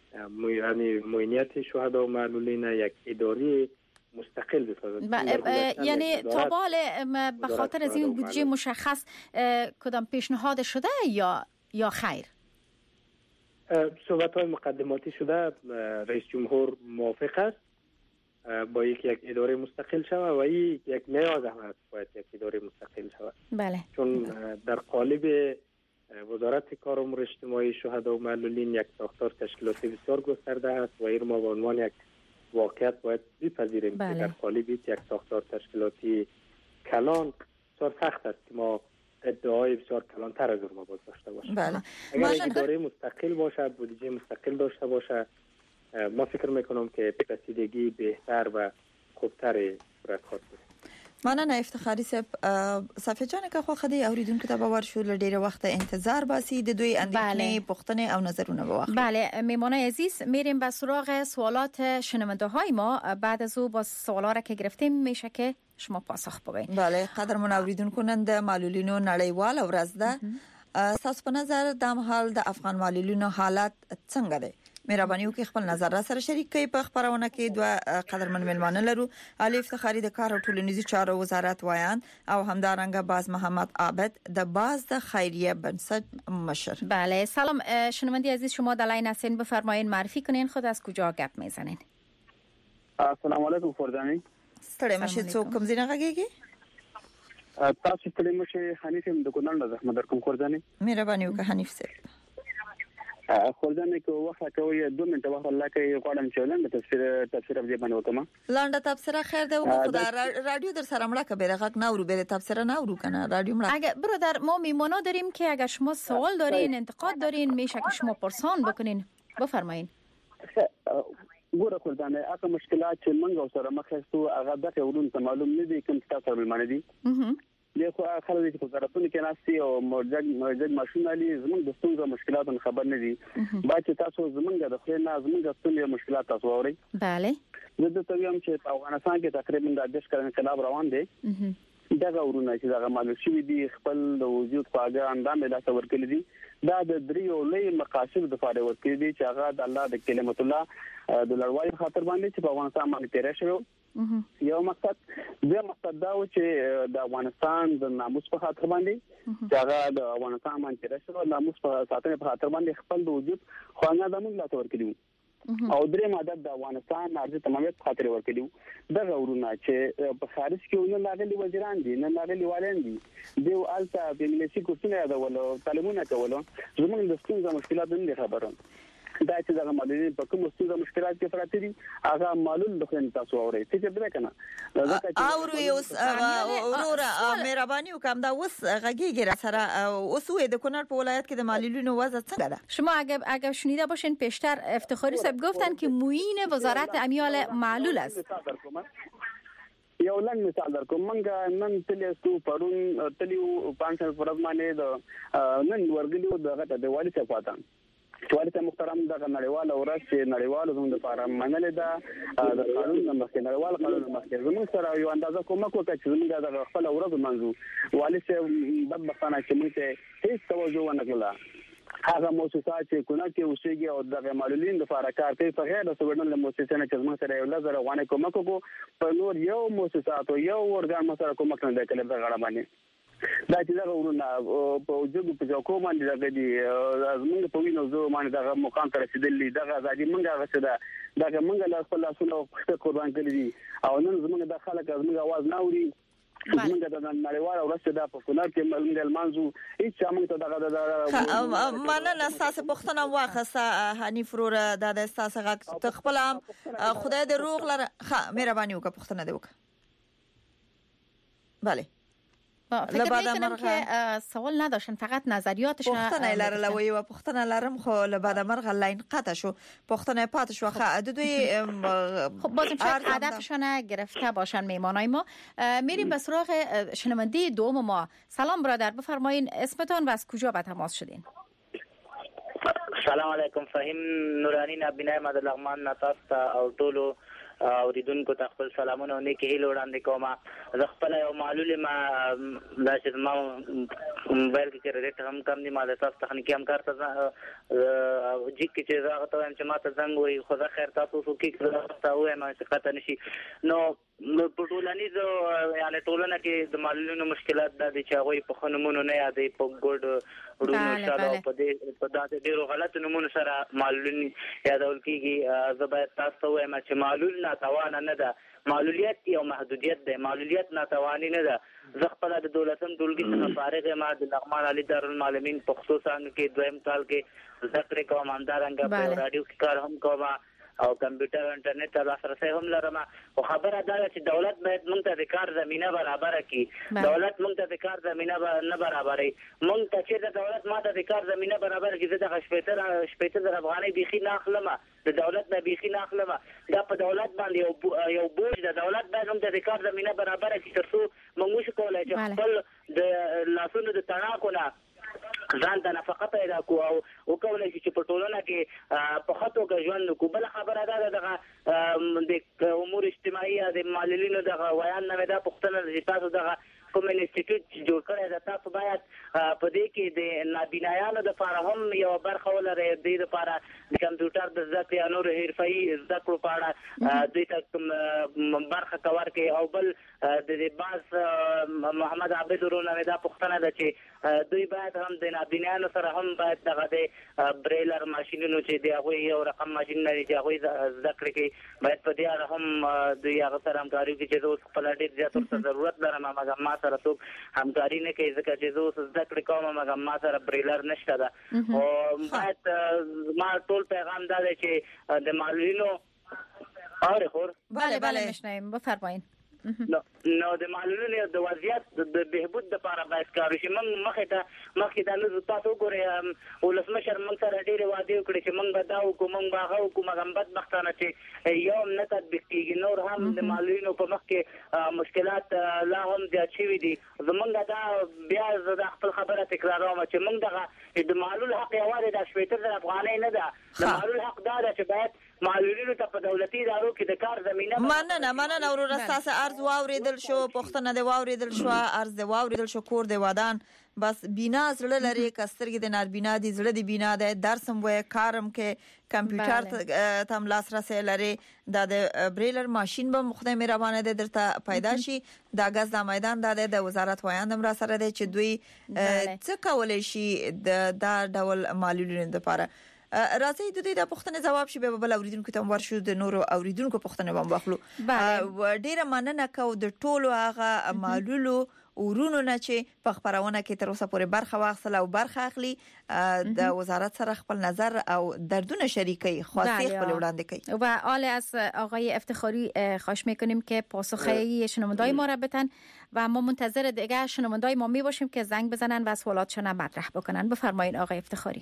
معینیت شهدا و معلولین یک اداره مستقل بسازد. یعنی تا بال به خاطر از این بودجه مشخص کدام پیشنهاد شده یا خیر؟ صحبت های مقدماتی شده، رئیس جمهور موافق است با یک اداره مستقل شود و این یک نیاز هم است باید یک اداره مستقل شود. بله. چون در قالب وزارت کار و امور اجتماعی شهدا و معلولین یک ساختار تشکیلاتی بسیار گسترده است و این ما به عنوان یک واقعیت باید بپذیریم که در قالب یک ساختار تشکیلاتی کلان بسیار سخت است که ما ادعای بسیار کلانتر از ما باز داشته باشیم. بله. اگر اداره مستقل باشه، بودجه مستقل داشته باشه، ما فکر میکنم که رسیدگی بهتر و خوبتر صورت خواهد بود. مننه افتخاری صفیه جان که خو خدي اوریدونکو ته باور شو ل ډیره وخت انتظار باسي د دوی اندېښنې پوښتنې او نظرونه بواخلو. بله میمونه عزیز، میریم به سراغ سوالات شنونده های ما. بعد از او با سوالا را که گرفتیم میشه که شما پاسخ بگوین. بله قدرمن اوریدونکو نن د معلولینو نړیوال ورځ ده. تاسو په نظر د مهال د افغان معلولینو حالت څنګه دی؟ مهرباني وکړئ خپل نظر را سره شریک کړئ. په خبرونه کې دوه قدرمن ملمانه لرو. علي افتخاری د کار او ټولنیزو چارو وزارت وایان او همدارنګه باز محمد عابد د باز د خیریه بنسټ مشر. بله سلام شنونده عزیز، شما در لاین هستین، بفرمایید معرفی کنین خود از کجا گپ میزنین. السلام علیکم فرزانه. ستړي مشه څوک کوم ځای غږیږي؟ تاسو ستړي مشه حنیف د کونړ د زحمت درکم فرزانه. مهرباني وکړئ حنیف صاحب. خورځنه کې وخت کوي 2 منټه وخت الله کوي غواړم چې ولنه تفسیر دې باندې وکم. لاندې تفسیر خیر دی او خدا رادیو در سره مړه کبه رغک نورو به تفسیر نورو کنه رادیو مړه. اگه برادر ما میمونا داریم که اگر شما سوال دارین انتقاد دارین میشه که شما پرسان بکنین، بفرمایین. ګوره خورځنه اګه مشکلات چې منګو سره مخ هستو هغه دغه ورون ته معلوم نه دي کوم تاسو ملمانه دي. دغه خلک چې په طرفونو کې ناشتي او مرجګ ماشومالي زموږ د ستونزو مشکلاتو خبر نه دي. باید چې تاسو زموږ د خپل زموږ ستونزو مشکلات تاسو اورئ. بله. زه د تویم چې په افغانستان کې تقریبا د 10 کلن انقلاب روان دی. دغه ورونه چې دغه معلوم شوی دي خپل د وجود خواږه اندام له تاسو ورکړي دي. دا د دریو لوی مقاصد د فارغ ورکړي دي چې هغه د الله د کلمت الله د لړوالي خاطر باندې چې په افغانستان باندې تیر شوی. یو مقصد دا و چې د افغانستان د ناموس په خاطر باندې چې هغه د افغانستان باندې تیر شوی ناموس په ساتنې په خاطر باندې خپل د وجود خواږه د موږ لا تور کړیو او درې ماده د افغانستان نارځ تمامیت خاطر ورکړیو. د غورونه چې په خارج کې ونه لاغلي وزیران دي نه لاغلي والین دي د الته په انګلیسي کورسونه یادولو تعلیمونه کولو زموږ د ستونزو مشکلات نه خبرم. دا چې دغه معلولین په کوم ستونزو مشکلات کې پراته دي هغه معلول د خپل تاسو اوري چې درې کنه او یو اورورا مهرباني وکم دا وس غږیږي را سره اوس وې د کونړ په ولایت کې د معلولینو وضع څنګه ده؟ شما اگه شنیده باشین پیشتر افتخاری صاحب گفتن که معین وزارت امیال معلول است. یو لنډ مثال درکوم. منګه نن تلېستو پرون تلیو پانسل فرضمانه د نن ورګلیو دغه د والي څخه پاتان والي ته محترم د نړیوال اورس چې نړیوال زموږ لپاره منل ده د قانون د مخکې نړیوال قانون د مخکې زموږ سره یو اندازه کومک وکړي چې موږ د خپل اورز منځو والي څخه بدبختانه چې موږ ته هیڅ توجه ونه کړله. هغه مؤسسات چې کونه کې اوسېږي او د معلولین لپاره کار کوي په غیر د سوډن له مؤسسې نه چې موږ سره یو لزر غوانه کومک وکړو په نور یو مؤسسات او یو ورګان مسره کومک نه کړل د غړ باندې. دا چې دا ورونه په وجود په ځکو باندې دغه دي زمونږ په وینو زو باندې دغه مقام ته رسیدلې دغه ځای موږ هغه څه دا موږ له خپل لاسونو خپل قربان کړی دي او نن زمونږ د خلک زمونږ आवाज نه اوري. زمونږ د نړیوال ورسته د په کونړ کې موږ المانزو هیڅ موږ ته دغه مننه تاسو پښتنه واخصه حنیف رور د تاسو غږ خپل خدای دې روغ لره. ها مهرباني وکړه پښتنه دې وکړه. bale فکر میکنم که سوال نداشتن، فقط نظریاتشون پختنه لرله و پختنه لرم خو لبعد مرغ لاین قطع شو پختنه پاتش و دوی خب بازم شاید هدفشون گرفته باشن میمانای ما. میریم به سراغ شنونده دوم ما. سلام برادر، بفرمایین اسمتون و از کجا به تماس شدین؟ سلام علیکم. فهیم نورانی نبینای مد لغمان نتاستا او ټولو اوریدونکو ته خپل سلامونه او نیکی هیله وړاندې کوم. زه خپل یو معلول ما دا چې ما موبایل کې ریټ هم کم دي، ما د تاسو تخنیکی همکار ته جی کې چې زه ته وایم چې ما ته زنګ وي، خو زه خیر تاسو څو کې تاسو وایم چې قطع نشي. نو په ټولنیزو یعنی ټولنه کې د معلولینو مشکلات د چې هغه په خنمونو نه یادې په ګډ وړو شاله په دې په داسې ډیرو غلط نمونه سره معلولین یادول کیږي. زه باید تاسو وایم چې معلول ناتوان نه ده، معلولیت یو محدودیت ده، معلولیت ناتوانی نه ده. زه خپل د دولتم ټولګي څخه فارغ یم، د لغمان علي دارالمعلمین په خصوص کې دویم کال کې زده کړې کوم، همدارنګه په رادیو کې کار هم کوم او کمپیوټر او انټرنیټ ته لاسرسي هم لرم. خو خبره دا چې دولت باید موږ ته د کار زمينه برابر کړي. دولت موږ ته د کار زمينه نه برابرې. موږ ته چې دولت ماته د کار زمينه برابر کړي، د 15,000 افغانۍ بيخي نه اخلم، د دولت نه بيخي نه اخلم. دا په دولت باندې یو بوج د دولت باید موږ ته د کار زمينه برابر کړي ترڅو موږ شو کولای چې خپل د لاسونو د تڼاکو نه ځان ته نفقه پیدا کو او وکولای شي چې په ټولنه کې په خطو کې ژوند کو. بل خبره ده دغه د امور اجتماعي د معلولینو دغه ویان نه ده پښتنه چې تاسو دغه کوم انسټیټیوټ جوړ کړی ده، تاسو باید په دې کې د نابینایانو د لپاره هم یو برخه ولرئ، د لپاره د کمپیوټر د زده کړې نور حرفي زده کړو په اړه دوی ته برخه کور کې. او بل د باز محمد عابد ورونه دا پښتنه ده چې دوی باید هم د نابینایانو سره هم باید دغه د بریلر ماشینونو چې دی هغه یو رقم ماشین لري چې هغه زده کړې کې باید په دې اړه هم دوی هغه سره همکاري وکړي چې زه خپل ډېر زیات ضرورت لرم، مګر ما سره څوک همکاري نه کوي ځکه چې زه اوس زده کړې کوم، مګر ما سره بریلر نشته ده. او باید ما ټول پیغام دا دی چې د معلولینو بله میشنویم، بفرمایید. نو د معلولینو د وضعیت د بهبود لپاره باید کار وشي. مخکې دا نه تاسو ګورئ ولسمشر موږ سره ډېرې وعدې وکړې چې موږ به دا وکړو، موږ به هغه وکړو، مګر بدبختانه چې یو نه تطبیق کېږي. نور هم د معلولینو په مخ کې مشکلات لا هم زیات شوي دي. زموږ دا بیا زه د خپل خبره تکراروم چې موږ دغه د معلول حق یوازې د 15,000 افغانۍ نه ده، د معلول حق دا ده چې باید معلولینو ته په دولتي ادارو کې د کار زمينه مننه ورور تاسو ارز واوریدل شو، پښتنه دی واوریدل شو، ارز دی واوریدل شو، کور دی ودان بس بینا زړه لري، کسترګې د ناربینا دي، زړه دی بینا ده، درسم وې کارم کې کمپیوټر ته لاسرسي لري، د بریلر ماشين به خدای مهربانه ده درته پیدا شي. د غاز د میدان د وزارت وایاندم را سره ده چې دوی څه کولای شي د ډول معلولینو لپاره. راځي د دې د پښتنې جواب شي به بل اوریدونکو ته ورشو، د نورو اوریدونکو پښتنې باندې واخلو. ډیره مننه کو د ټولو هغه معلولو ورونو نه چې په خبرونه کې تر اوسه پورې برخه واخصل او برخه اخلي، د وزارت سره خپل نظر او دردونه شریکي خاصی خپل وړاندې کوي. و آل از آقای افتخاری خواهش میکنیم که پاسخی شنوندای ما را بدن و ما منتظر دیگه شنوندای ما می باشیم که زنگ بزنن و سوالاتشون مطرح بکنن. بفرمایید آقای افتخاری.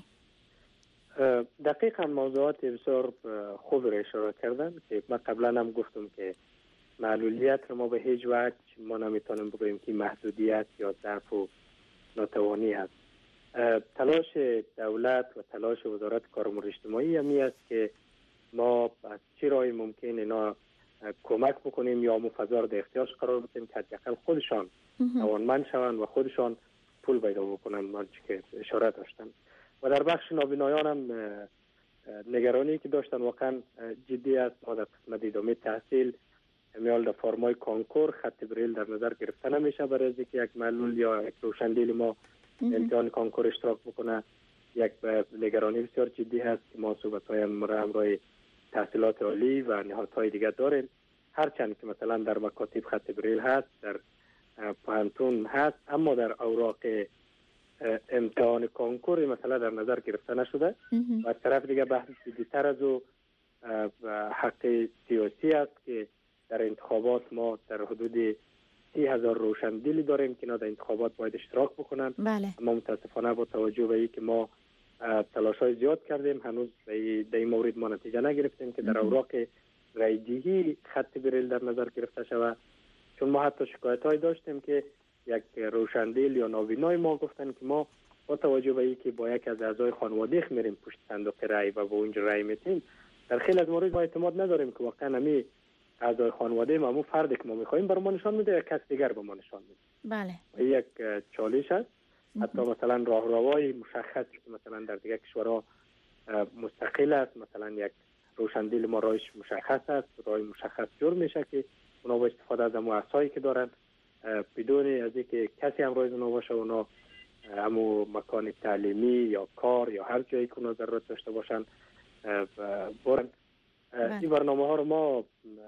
دقیقا موضوعات بسیار خوب را اشاره کردن که من قبلا هم گفتم که معلولیت رو ما به هیچ وجه ما نمیتونیم بگوییم که محدودیت یا ضعف و ناتوانی است. تلاش دولت و تلاش وزارت کار و امور اجتماعی همی است که ما از چه راهی ممکن اینا کمک بکنیم یا مفضار در اختیارش قرار بدیم که حداقل خودشان توانمند شوند و خودشان پول پیدا بکنن، ما که اشاره داشتن. و در بخش نابینایان هم نگرانی که داشتن واقعا جدی است. ما در قسمت ادامه تحصیل میال در فرمای کانکور خط بریل در نظر گرفته نمیشه برای اینکه یک معلول یا یک روشندیل ما امتحان کانکور اشتراک بکنه. یک نگرانی بسیار جدی هست که ما صحبت‌های همراه تحصیلات عالی و نهادهای دیگر داریم. هرچند که مثلا در مکاتب خط بریل هست، در پانتون هست، اما در اوراق امتحان کانکور مثلا در نظر گرفته نشده. و از طرف دیگه بحث جدی‌تر از او حق سیاسی است که در انتخابات ما در حدود 30,000 روشندلی داریم که اینا در انتخابات باید اشتراک بکنن. بله. اما متاسفانه با توجه به اینکه ما تلاش‌های زیاد کردیم هنوز در این مورد ما نتیجه نگرفتیم که در اوراق رایدهی خط بریل در نظر گرفته شود. چون ما حتی شکایت‌های داشتیم که یک روشندل یا ناوینای ما گفتن که ما با توجه به اینکه با یک از اعضای خانواده میریم پشت صندوق رای و با اونجا رای میتیم، در خیلی از مورد ما اعتماد نداریم که واقعا همین اعضای خانواده ما فردی که ما می‌خوایم بر ما نشان میده یا کس دیگر به ما نشان میده. بله. یک چالش است. حتی مثلا راهروای مشخصی که مثلا در دیگر کشورها مستقل است، مثلا یک روشندل ما راهش مشخص است، راه مشخص جور میشه که اونا با استفاده از امو اسایی که دارن بدون از اینکه کسی همراه اونا باشه، اونا امو مکان تعلیمی یا کار یا هر جایی که اونا ضرورت داشته باشن برن. این برنامه ها رو ما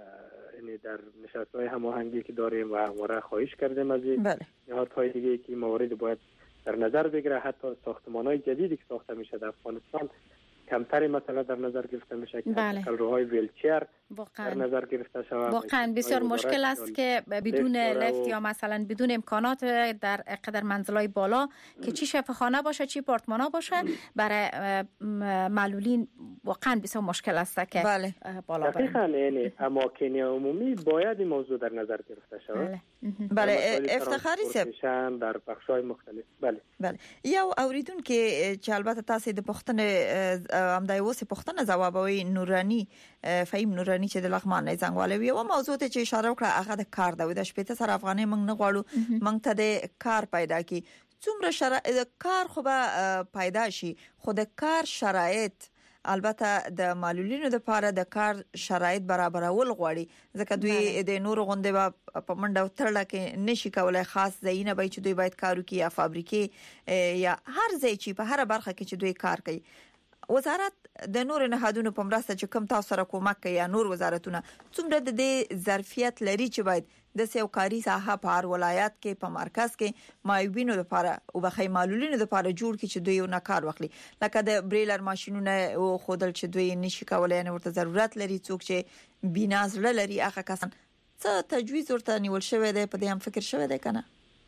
در نشست‌های هماهنگی که داریم و همواره خواهش کردیم از نهادهای دیگه که این موارد باید در نظر بگیره. حتی ساختمان‌های جدیدی که ساخته میشه در افغانستان کمتری مثلا در نظر گرفته میشه که روهای ویلچر در نظر گرفته شود. واقعا بسیار مشکل است که بدون لفت یا مثلا بدون امکانات در قدر منزلای بالا که چی شفاخانه باشه چی آپارتمانا باشه برای معلولین واقعا بسیار مشکل است که بالا برن. دقیقاً یعنی اماکن عمومی باید این موضوع در نظر گرفته شود. بله افتخاری صاحب در بخش‌های مختلف. بله یو اوریدون که البته تاسو د پښتنه ام د اوسه پښتنه جوابوي نورانی فهیم نورانی چې د لغمان زنګوالوي او موضوع ته چې اشاره وکړه هغه د کار د شپته سره افغاني موږ نه غواړو موږ ته د کار پیدا کی څومره شرایط کار خو به پیدا شي خو د کار شرایط البته د معلولینو لپاره د کار شرایط برابرول غواړي ځکه دوی د نور غونډه په منډه ترړه کې نشي کولای خاص ځایونه به چې دوی باید کارو کې یا فابریکې یا هر ځای چې په هر برخه کې چې دوی کار کوي. وزارت د نور نهادونو په مرسته چې کوم تاسو سره کومک کوي یا نور وزارتونه څومره د دې ظرفیت لري چې باید د سیوکاری ساحه په هر ولایت کې په مرکز کې معیوبینو لپاره او بخای معلولینو لپاره جوړ کړي چې دوی نه کار وکړي لکه د بریلر ماشينونه او خودل چې دوی نشي کولای نه ورته ضرورت لري څوک چې بینازله لري هغه کسان څه تجویز ورته نیول شوی دی په دې هم فکر شوی دی کنه؟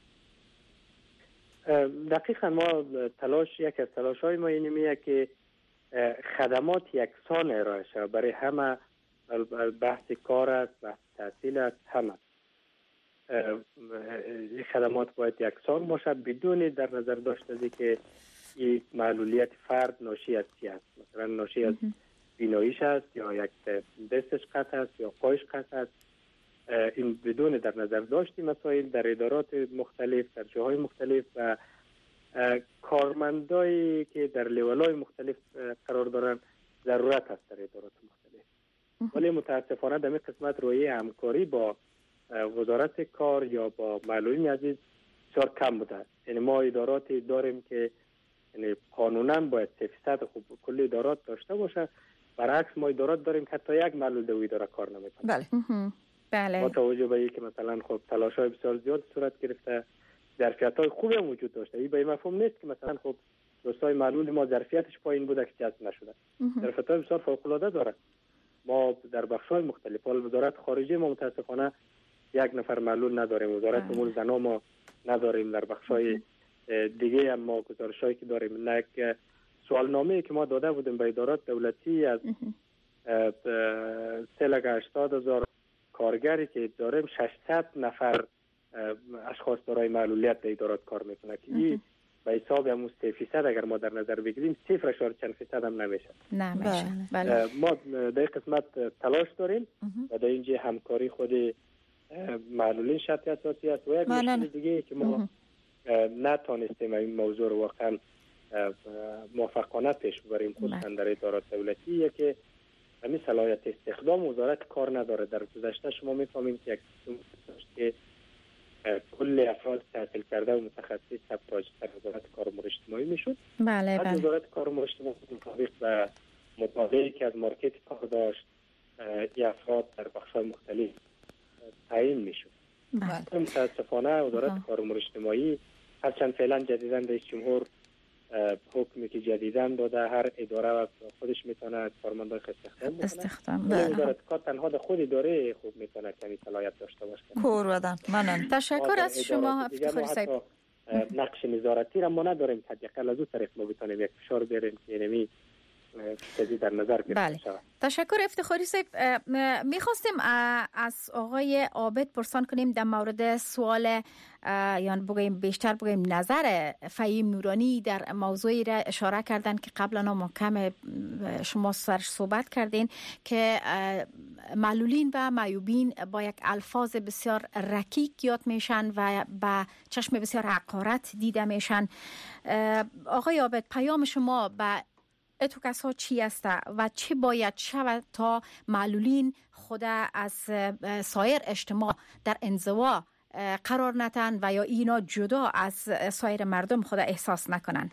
دقیقاً ما یک از تلاش‌های ما اینه که خدمات یکسان ارائه شود برای همه. بحث کار است، بحث تحصیل است، همه این خدمات باید یکسان باشد بدون در نظر داشته که این معلولیت فرد ناشی از چی است. مثلا ناشی از بیناییش است یا یک دستش قطع است یا پایش قطع است. این بدون در نظر داشتی مسائل در ادارات مختلف در جاهای مختلف و کارمندایی که در لیول‌های مختلف قرار دارن ضرورت است در ادارات مختلف. ولی متاسفانه در این قسمت روی همکاری با وزارت کار یا با معلولین عزیز بسیار کم بوده. یعنی ما اداراتی داریم که یعنی قانونا باید 3% خوب کل ادارات داشته باشه، برعکس ما ادارات داریم که حتی یک معلول در اداره کار نمیکنه. بله. با توجه به اینکه مثلا خب تلاش‌های بسیار زیاد صورت گرفته، ظرفیت‌های خوبی هم وجود داشته. این به این مفهوم نیست که مثلا خب دوستای معلول ما ظرفیتش پایین بوده که جذب نشده. ظرفیت‌های بسیار فوق‌العاده داره. ما در بخش‌های مختلف وزارت خارجه ما متاسفانه یک نفر معلول نداریم، وزارت امور زنان ما نداریم، در بخش‌های دیگه هم ما گزارش‌هایی که داریم. یک سوالنامه‌ای که ما داده بودیم به ادارات دولتی از 3,80,000 کارگری که داریم 600 نفر اشخاص دارای معلولیت در ادارات کار میکنه که این به حساب همون 3% اگر ما در نظر بگیریم 0.4% هم نمیشه. بله. ما در قسمت تلاش داریم و در اینجا همکاری خود معلولین شرط اساسی است و یک مشکل دیگه که ما نتونستیم این موضوع رو واقعا موفقانه پیش ببریم خصوصا در ادارات دولتی که همین صلاحیت استخدام وزارت کار نداره. در گذشته شما میفهمیم که یک که کل افراد تحصیل کرده و متخصص ثبت در وزارت کار امور اجتماعی میشد. بله. وزارت کار امور اجتماعی مطابق به مطالعه‌ای که از مارکت کار داشت این افراد در بخش‌های مختلف تعیین میشد. متاسفانه وزارت کار امور اجتماعی هرچند فعلا جدیداً رئیس جمهور حکمی که جدیداً داده هر اداره خودش میتونه کارمندای استخدام بکنه. کار تنها در خود اداره خوب میتونه کمی صلاحیت داشته باشه. کورودان ممنون. تشکر از شما افتخاری صاحب. نقش نظارتی را ما نداریم، حداقل از اون طریق ما بتونیم یک فشار بیاریم که اینمی چیزی در نظر گرفته شود. تشکر افتخاری صاحب. میخواستیم از آقای عابد پرسان کنیم در مورد سوال یا بگویم بیشتر بگویم نظر فهیم نورانی در موضوعی را اشاره کردن که قبلا ما کم شما سرش صحبت کردین که معلولین و معیوبین با یک الفاظ بسیار رکیک یاد میشن و با چشم بسیار حقارت دیده میشن. آقای عابد، پیام شما به اتو کسا چی است و چه باید شود تا معلولین خود از سایر اجتماع در انزوا قرار نتن و یا اینا جدا از سایر مردم خود احساس نکنن؟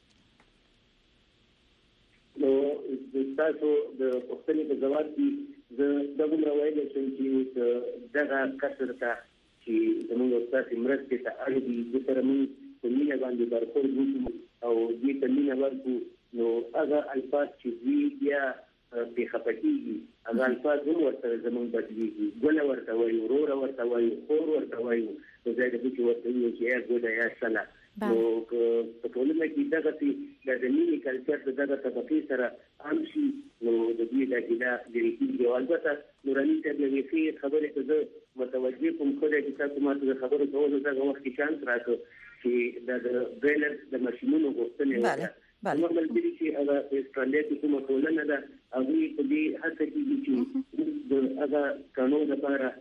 نو تاسو د پښتني په ځواب کې د دغه وایي چې دغه کسر ته چې زموږ استاد مرستې ته اړ دي د سره موږ په مینه باندې برخورد وکړو او دې ته مینه ورکړو. نو هغه الفاظ چې بیا په خپکیږي هغه الفاظ هم ورته زموږ بدلیږي. ګل ورته وایي، ورور ورته وایي، خور ورته وایي، نو ځای د چې ورته وایي چې یا ګوډه یا سلا. نو په ټولنه کې دغه د مینې کلچر دغه طبقې سره عام شي، نو د دې د ګډه لري کېږي. او البته نوراني صاحب له دې خبرې ته زه متوجه کوم چې تاسو ماته د خبرو کولو دغه وخت کې چانس راکړ چې د بیلر د ماشینونو غوښتنې وکړه. نورمال دي چې هغه استرالیا کې کومه ټولنه ده هغه په دې هڅه کوي چې د هغه قانون لپاره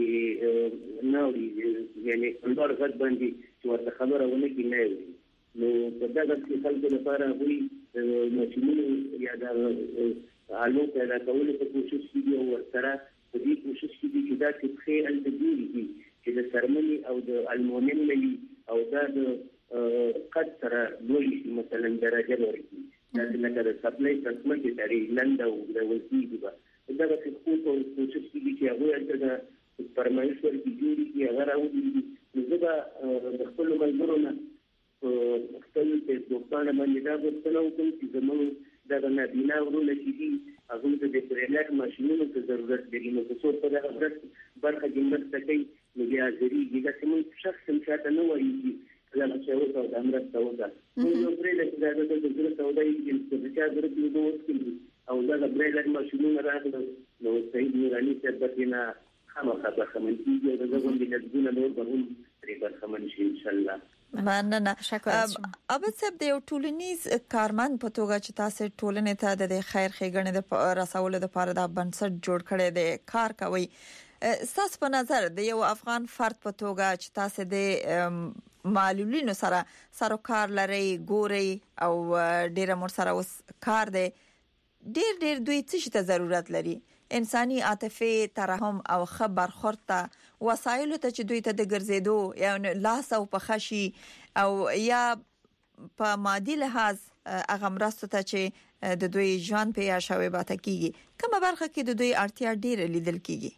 چې ناوړي یعنی اندور غږ باندې چې ورته خبره ونه کړي نه وي. نو په دغه کې خلکو لپاره هغوی ماشینونو یا د آلو پیدا کولو په کوشش کې دي او ورسره په دې کوشش کې دي چې دا چې هلته جوړېږي چې د سرمنې او د المونیم نه وي او دا د قد سره لوړې شي، مثلا درجه لوړې شي. داسې لکه د سپلای ټرانسمیټ لري لنډه او ډول کېږي به دغسې خو کوشش کېږي چې هغوی هلته د فرمایش ورکړي جوړې کړي هغه راوړي. نو زه به د خپلو ملګرو نه په خپل فیسبوک باندې باندې دا غوښتنه وکړم چې زموږ دغه نابینا وروڼه چې دي هغوی ته د برېلر ماشینونو ته ضرورت لري. نو که څوک په دغه برخه کې مرسته کوي نو بیا حاضرېږي. داسې موږ شخصا چاته نه وایو چې کله چې وکړو د مرسته وکړه. موږ یو برېلر چې دا د زړه سودا یې چې چا ضرورت یې وکړي او دغه برېلر ماشینونه راغلل نو سعید نوراني صاحب به نه خامخا برخمن کېږي او د دغه ملتونه نور به هم پرې برخمن شي انشاءالله. مننه. عابد صاحب د یو ټولنیز کارمند په توګه چې تاسو ټولنې ته د خیر ښېګڼې د رسولو لپاره د بنسټ جوړ کړی دی کار کوي، تاسو په نظر د یو افغان فرد په توګه چې تاسو د معلولینو سره سروکار لري ګوري او ډیر مر سره اوس کار دی، ډیر دوی څه ته ضرورت لري؟ انساني عاطفه، ترحم او خبر خورته وسایل ته چې دوی ته د ګرځېدو یا لاس او پخشي او یا په مادي لحاظ هغه مرسته ته چې د دوی ژوند په یاشوي باته کیږي، کومه برخه کې د دوی اړتیا ډیر لیدل کیږي؟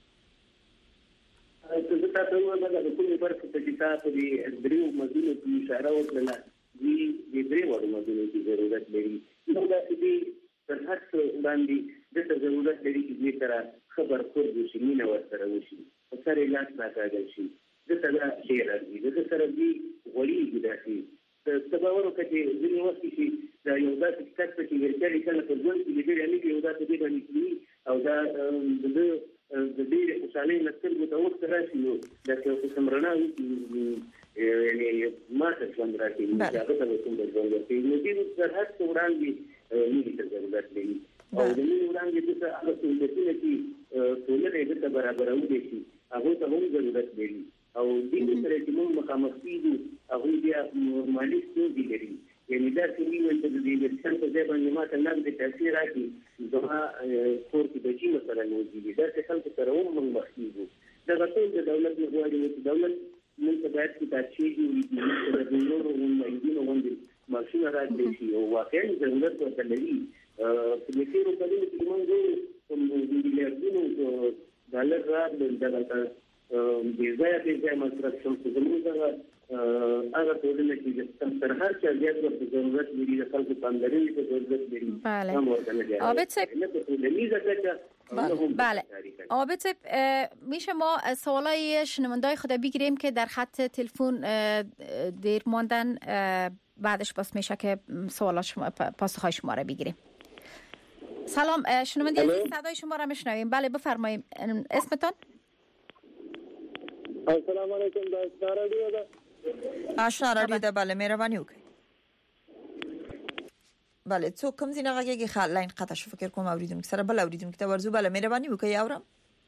زه تاسو وایم دا کومه برخه ته چې تاسو د دریو مزونو په اشاره وکړه د دریو مزونو کې ضرورت لري. نو دا چې تر هر څه باندې د ضرورت لري چې تر خبر خور د شینه ورسره وشي او سره لاس راځي شي د تدا شي راځي د سره دی غوړي داسي تباور کوي ځینې وخت چې دا یو داسې کټ چې ورته کله په ځوان کې لري نه یو داسې دی باندې او دا د دې خوشالۍ نسل متوقع راشي نو دا چې سمرنا یعنی ما څه څنګه راځي دا څه کوم د ژوند کې نو دې تر هر څو وړاندې نیمه ضرورت لري او د نیمه وړاندې د هغه څه چې ټولنه د برابرو دي شي هغه ته هم ضرورت لري او دې سره چې موږ مخامخ کیږو هغه بیا مالي ستونزې لري. یعنی دا چې موږ ته د دې څنګه په ځای ما ته نه د تاثیر راځي زما کور کې د چي مثلا موجودي دا څه خلک سره هم موږ مخکېږو. دا ټول د دولت نه غواړي چې دولت موږ ته باید چې تاسو یې د نورو مایندونو باندې ماشين راځي شي او واقعي ضرورت ورته لري. په دې کې ورته چې موږ د ملياردونو ډالر راځي بې ځای مصرف شم خو زموږ هغه ټولنه چې تر هر چا زیات ورته ضرورت لري د خلکو پاملرنې ته ضرورت لري بله عابد صاحب بله عابد صاحب میشه ما سوالای شنوندای خود بگیریم که در خط تلفن دیر ماندن بعدش باز میشه که سوالات شما پاسخهای شما را بگیریم. سلام شنونده عزیز صدای شما را میشنویم. بله بفرمایید اسمتون؟ السلام علیکم دا رادیو ده آشنا رادیو ده بله مهرباني وکړئ. بله څوک کوم ځای نه غږیږي خال لاین قطع شو فکر کوم اوریدونکو سره بل اوریدونکو ته ورزو بله مهرباني وکړئ اورم.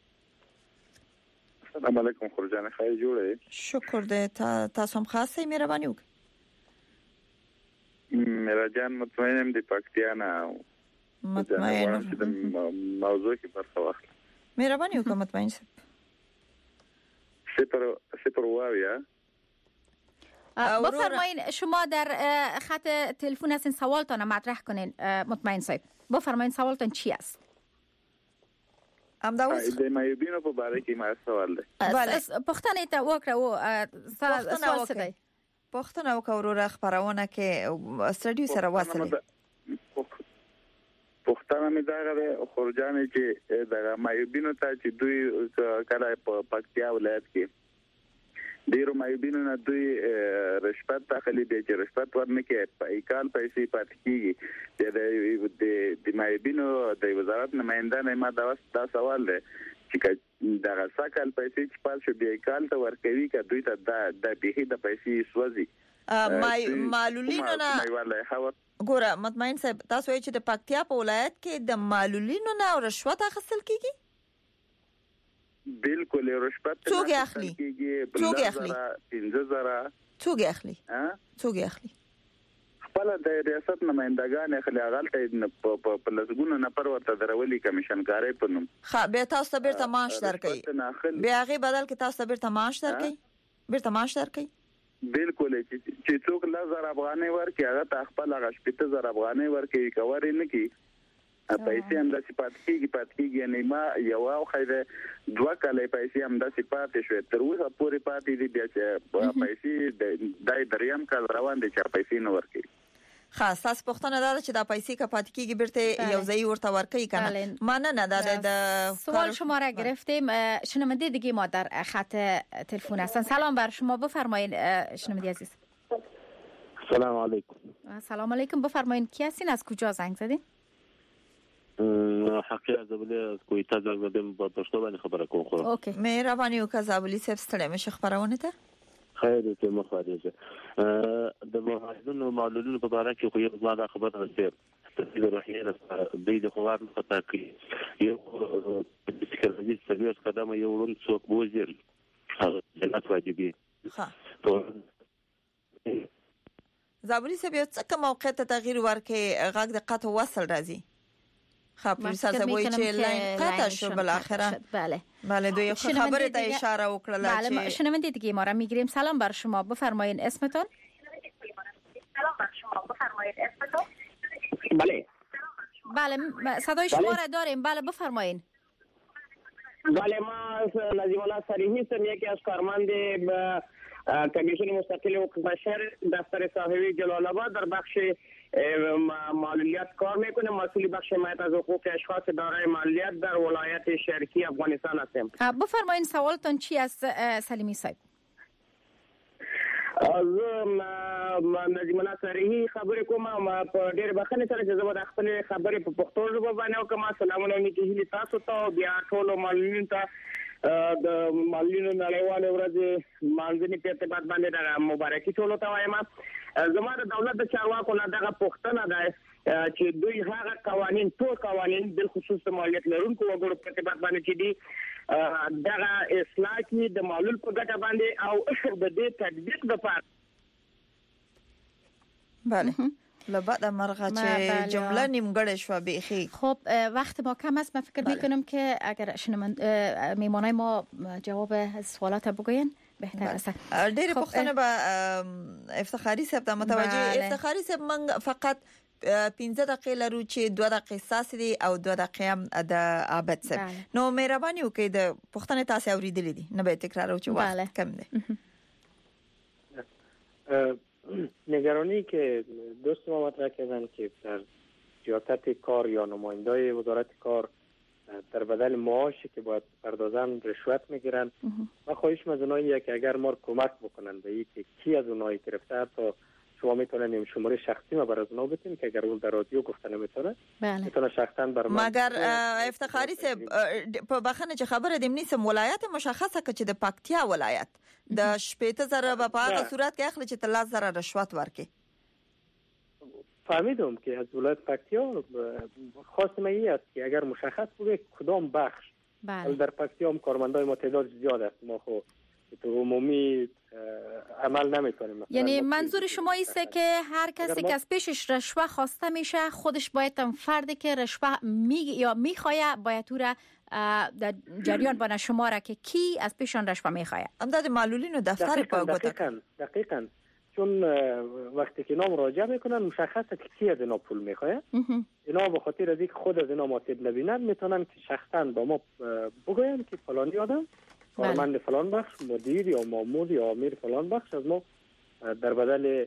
السلام علیکم خورجان خیر جوړه شکر دې تاسو هم خاصه مهرباني وکړئ. مهرجان مطمئنم د پکتیا نه مطمئن موضوع کې برخه واخلم. مهرباني وکړئ مطمئن صفر واویا. بفرمایید شما در خط تلفن هستین سوالتان مطرح کنین مطمئن صاحب. بفرمایید سوالتان چی است؟ د مایوبینو په باره کې ما سوال دی. بله پښتنه ته وکړو سوال څه دی؟ پښتنه وکړو خبرونه کې سټډیو سره واسطه پښتنه مې دا غره خورجان چې د مایوبینو ته چې دوی کله په پکتیا ولایت کې ډیرو مایوبینو نه دوی رشوت داخلي دي چې رشوت ورنکې په ایکال پیسې پات کیږي د مایوبینو د وزارت نمائنده نه ما دا سوال دی چې دا ساکل پیسې چې پات شو د ایکال ته ورکوي که دوی ته د به د پیسې سوځي معلولینو نه ګوره مطمئن صاحب تاسو چې د پکتیا په ولایت کې د معلولینو نه رشوت اخیستل کیږي؟ بالکل رشوت څوک اخلي؟ څوک اخلي؟ 15000 څوک اخلي؟ څوک اخلي؟ خپل د ریاست نمائندگان اخلي غلطه په لږګونو نفر ورته درولي کمیشن کاری په نوم. ها به تاسو بیرته معاش درکړي. بیا هغه بدل کې تاسو بیرته معاش درکړي. بیرته معاش درکړي. بالکل چې څوک 1000 افغانۍ ورکړي هغه ته خپل هغه 15000 افغانۍ ورکړي کوي نه کی پیسې هم د صفات کېږي یعنی ما یو او خیره دوه کله پیسې هم د صفات شوې تر اوسه پورې پاتې دي بیا چې پیسې د دریم کال روان دي چې پیسې نه ورکړي. خاص تاسو پښتنه دا چې دا پیسې کا پات کېږي بیرته یو ځای ورته ورکړي کنه مانه نه د سوال شما را گرفتیم. شنونده دیگه ما در خط تلفن هستن. سلام بر شما بفرمایید شنونده عزیز. سلام علیکم. سلام علیکم بفرمایید کی هستین از کجا زنگ زدین؟ حقیقت زبلی از کویتا زنگ زدم با پښتو باندې خبره کوم خو. اوکی مهرباني وکړه زابلی صاحب ستړي مشه خبرونه ته. خیر دې مخاطبه د مهاجرینو معلولینو په اړه کې خو یو ځل خبره ده چې د روحیه د خوار خطا کوي یو د فکري سرویس قدمه یو ورن څوک بوزل هغه جنات واجبي. ها زابلی صاحب یو څه موقع ته تغییر ورکې غږ د قطع وصل راځي. خبر سره وایي چې لاین قطع شو بل اخره. بله دوی خبره ته اشاره وکړه. بله شنونده دیگه ما را میگیریم. سلام بر شما بفرمایید اسمتون. بله صدای شما را داریم. بله بفرمایید. بله ما نظیم الله صریحی هستم یکی از کارمند کمیسیون مستقل حقوق بشر دفتر صاحبی جلال آباد در بخش معلولیت کار میکنه. مسئول بخش حمایت از حقوق اشخاص دارای معلولیت در ولایت شرقی افغانستان هستم. بفرمایید سوالتون چی است سلیمی صاحب؟ از نظیم الله صریحی خبرې کوم په ډېر بخښنې سره چې زه د خپل خبرې په پښتو ژبه باندې وکړم. سلامونه نیکی هیلې تاسو ته بیا ټولو معلولینو ته د معلولینو نړیوالې ورځې مانځنې په ارتباط باندې د مبارکي ټولو ته وایم. زما د دولت د چارواکو نه دغه پوښتنه ده چې دوی هغه قوانین ټول قوانین بالخصوص د مالیت لرونکو وګړو په ارتباط باندې چې دي دغه اصلاح کې د معلول په ګټه باندې او د دې تطبیق لپاره. بله لبعد مرغه چې جمله نیمګړې شو بیخي. خب وقت ما کم است. من فکر میکنم که اگر میمانای ما جواب سوالات بگوین بهتر است. ډېر پوښتنه به افتخاری صاحب ته متوجه. افتخاری صاحب من فقط 15 دقیقې لرو چې 2 دقیقې ساس دي او 2 دقیقې د عابد صاحب. نو مهرباني وکړئ د پښتنې تاسو اوریدلې دي نه به تکرار او چې وخت کم دی. نگرانی که دوست ما مطرح کردن که در سیاست کار یا نمایندای وزارت کار در بدل معاشی که باید پردازن رشوت میگیرن. ما خواهش از اوناییه که اگر ما کمک بکنن به اینکه کی از اونایی گرفته تا شما میتونن شماره شخصی ما برای اونا بدین که اگر اون در رادیو گفته نمیتونه میتونه شخصا بر من. مگر افتخاری صاحب په بخنه چې خبره دیم نیسم ولایت مشخصه که چې د پکتیا ولایت د 18000 په هغه صورت کې اخلي چې 10000 رشوت ورکي. فهمیدم که از ولایت پکتیا خواستم این است که اگر مشخص بوده کدام بخش در پکتیا هم کارمندای ما تعداد زیاد است، ما خب تو عمومی عمل نمی‌کنیم. یعنی منظور شما ایسته که هر کسی که از پیشش رشوه خواسته میشه خودش باید هم فردی که رشوه میخواه باید او را در جریان بانه شما را که کی از پیشان رشوه میخواه. امداد معلولین و دفتر دقیقاً چون وقتی که اینا مراجعه میکنن مشخصه که کی از اینا پول میخواه. اینا به خاطر از اینکه خود از اینا مطلب نبینن میتونن که شخصا با ما بگوین که فلانی آدم کارمند فلان بخش مدیر یا مامور یا امیر فلان بخش از ما در بدل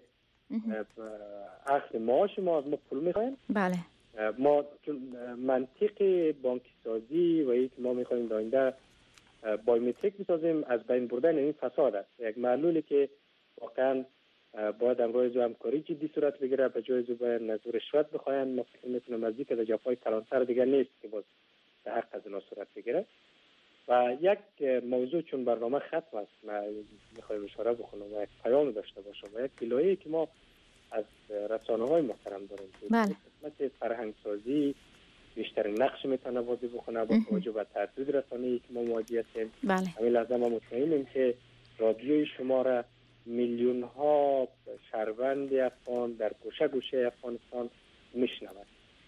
اخذ معاش ما از ما پول میخوایم. بله. ما منطق بانکی سازی و اینکه ما میخوایم در آینده بایومتریک بسازیم از بین بردن این فساد است. یک معلولی که واقعا باید امروز همکاری جدی صورت بگیره، به جای باید نظر رشوت بخواین. ما فکر میکنم از اینکه در جفای کلانتر دیگه نیست که باز به حق از اینا صورت بگیره. و یک موضوع چون برنامه ختم است من میخوایم اشاره بکنم و یک پیام داشته باشم و یک گلایه‌ای که ما از رسانه‌های محترم داریم که قسمت فرهنگ سازی بیشتر نقش میتونه بازی بکنه با توجه به تعدد رسانه‌ای که ما مواجه هستیم. همین لحظه ما مطمئنیم که رادیوی شما را میلیون ها شهروند افغان در گوشه گوشه افغانستان میشنود.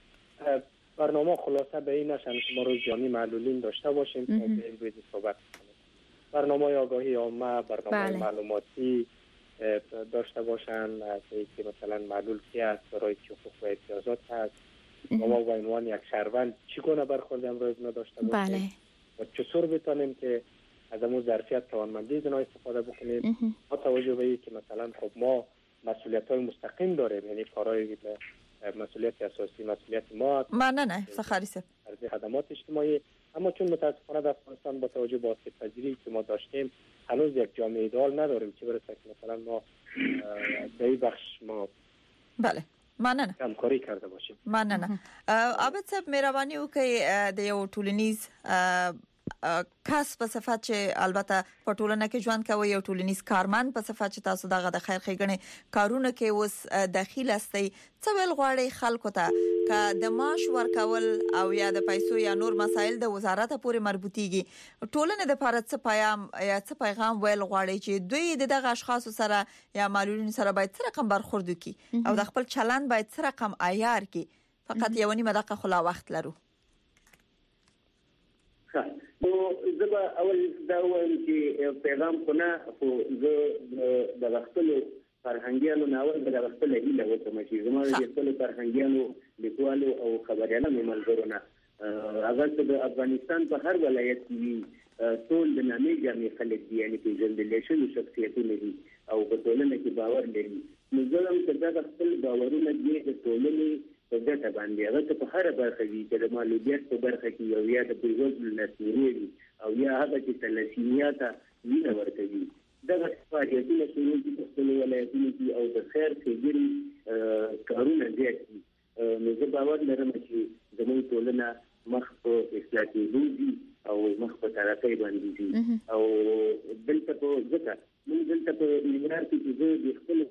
برنامه خلاصه به این نشان که ما روز جمعی معلولین داشته باشیم تا به این روز صحبت کنیم. برنامه آگاهی عامه، برنامه معلوماتی داشته باشن که مثلا معلول کی است، برای چه حقوق و امتیازات هست، ما با عنوان یک شهروند چگونه برخورد امروز نداشته باشیم و چطور بتونیم که از امون ظرفیت توانمندی زنا استفاده بکنیم با توجه به اینکه مثلا خب ما مسئولیت‌های مستقیم داریم، یعنی کارهای مسئولیت اساسی مسئولیت ما نه افتخاری صاحب از خدمات اجتماعی، اما چون متاسفانه در افغانستان با توجه به آسیب پذیری که ما داشتیم هنوز یک جامعه ایدئال نداریم چه برسه که مثلا ما در این بخش ما بله مننه همکاری کرده باشیم. مننه. عابد صاحب مهرباني وکړئ د یو ټولنیز کس په صفت چې البته په ټولنه کې ژوند کوي یو ټولنیز کارمند په صفت چې تاسو دغه د خیر ښېګڼې کارونه کې اوس داخل استئ څه ویل غواړي خلکو ته که د معاش ورکول او یا د پیسو یا نور مسایل د وزارت پورې مربوطيږي ټولنه د لپاره څه پیام یا څه پیغام ویل غواړي چې دوی دغه اشخاص سره یا معلولین سره باید څه رقم برخورد وکړي او د خپل چلند باید څه رقم عیار کړي. فقط یو نیمه دقیقه خلا وخت لرو. نو زه اول دا وایم چې پیغام خو نه خو زه د خپل فرهنګیانو ناول د خپل هیله وکم چې زموږ د خپل فرهنګیانو لیکوالو او خبريالانو ملګرو هغه د افغانستان په هر ولایت کې ټول د نامي جامع خلک دي، یعنی چې جنرالشن شخصیتونه دي او په ټولنه کې باور لري. نو زه هم چې دا خپل باورونه دي د ټولنې په ګټه باندې هغه په هر برخه کې چې د معلولیت په برخه کې یو یا د بېوزلو لاسنیوي او یا هغه چې تلسیمیات وینه ورکوي دغه فعالیتونه شروع دي په خپل ولایتونو کې او د خیر ښېګڼې کارونه زیات دي. نو زه باور لرم چې زموږ ټولنه مخ په اصلاح کېدو دي او مخ په ترقۍ باندې دي او دلته په ځکه موږ دلته په ننګرهار کې زه د خپل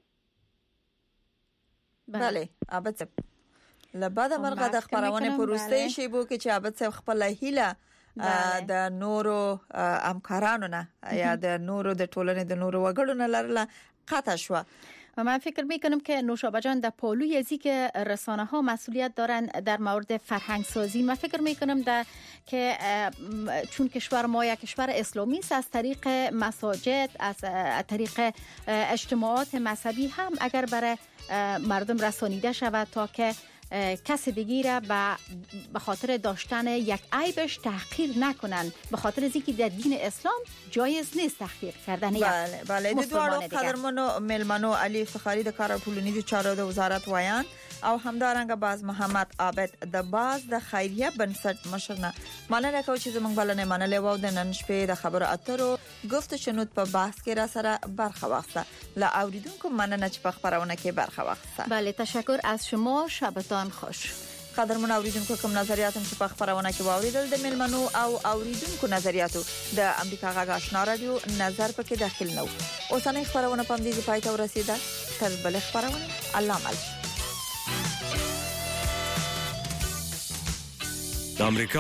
بله عابد صاحب لبعد مرغه د خبرونه پروستي شی بو کې چې عابد صاحب خپل هیله د نورو همکارانو نه یا د نورو د ټولنې د نورو وګړو نه لرله قطع شو. و من فکر میکنم که نوشابه جان در پالوی ازی که رسانه ها مسئولیت دارن در مورد فرهنگ سازی. من فکر میکنم که چون کشور ما یک کشور اسلامی است، از طریق مساجد، از طریق اجتماعات مذهبی هم اگر برای مردم رسانیده شود تا که کسی دیگه را به خاطر داشتن یک عیبش تحقیر نکنن، به خاطر از اینکه در دین اسلام جایز نیست تحقیر کردن. بله د دوړو قدرمنو ملمنو علي افتخاری د کار ټولنیزو چارو د وزارت وایان او همدارنګه باز محمد عابد د باز د خیریه بنسټ مشرنه مننه کوم چې زموږ بلنه منلې و د نن شپې د خبرو اترو گفت شنود په بحث کې را سره برخه واخسته. لا اوریدونکو مننه چې په خبرونه کې برخه واخسته. بله تشکر از شما، شبتان خوش. قدرمن اوریدونکو کوم نظریاتم چې په خبرونه کې واوریدل د ملمنو او اوریدونکو نظریاتو د امریکا غږ آشنا رادیو نظر پکې داخل نو. اوسنۍ خبرونه په دې ځای ته ورسیده. تر بل خبرونه الله مل. د امریکا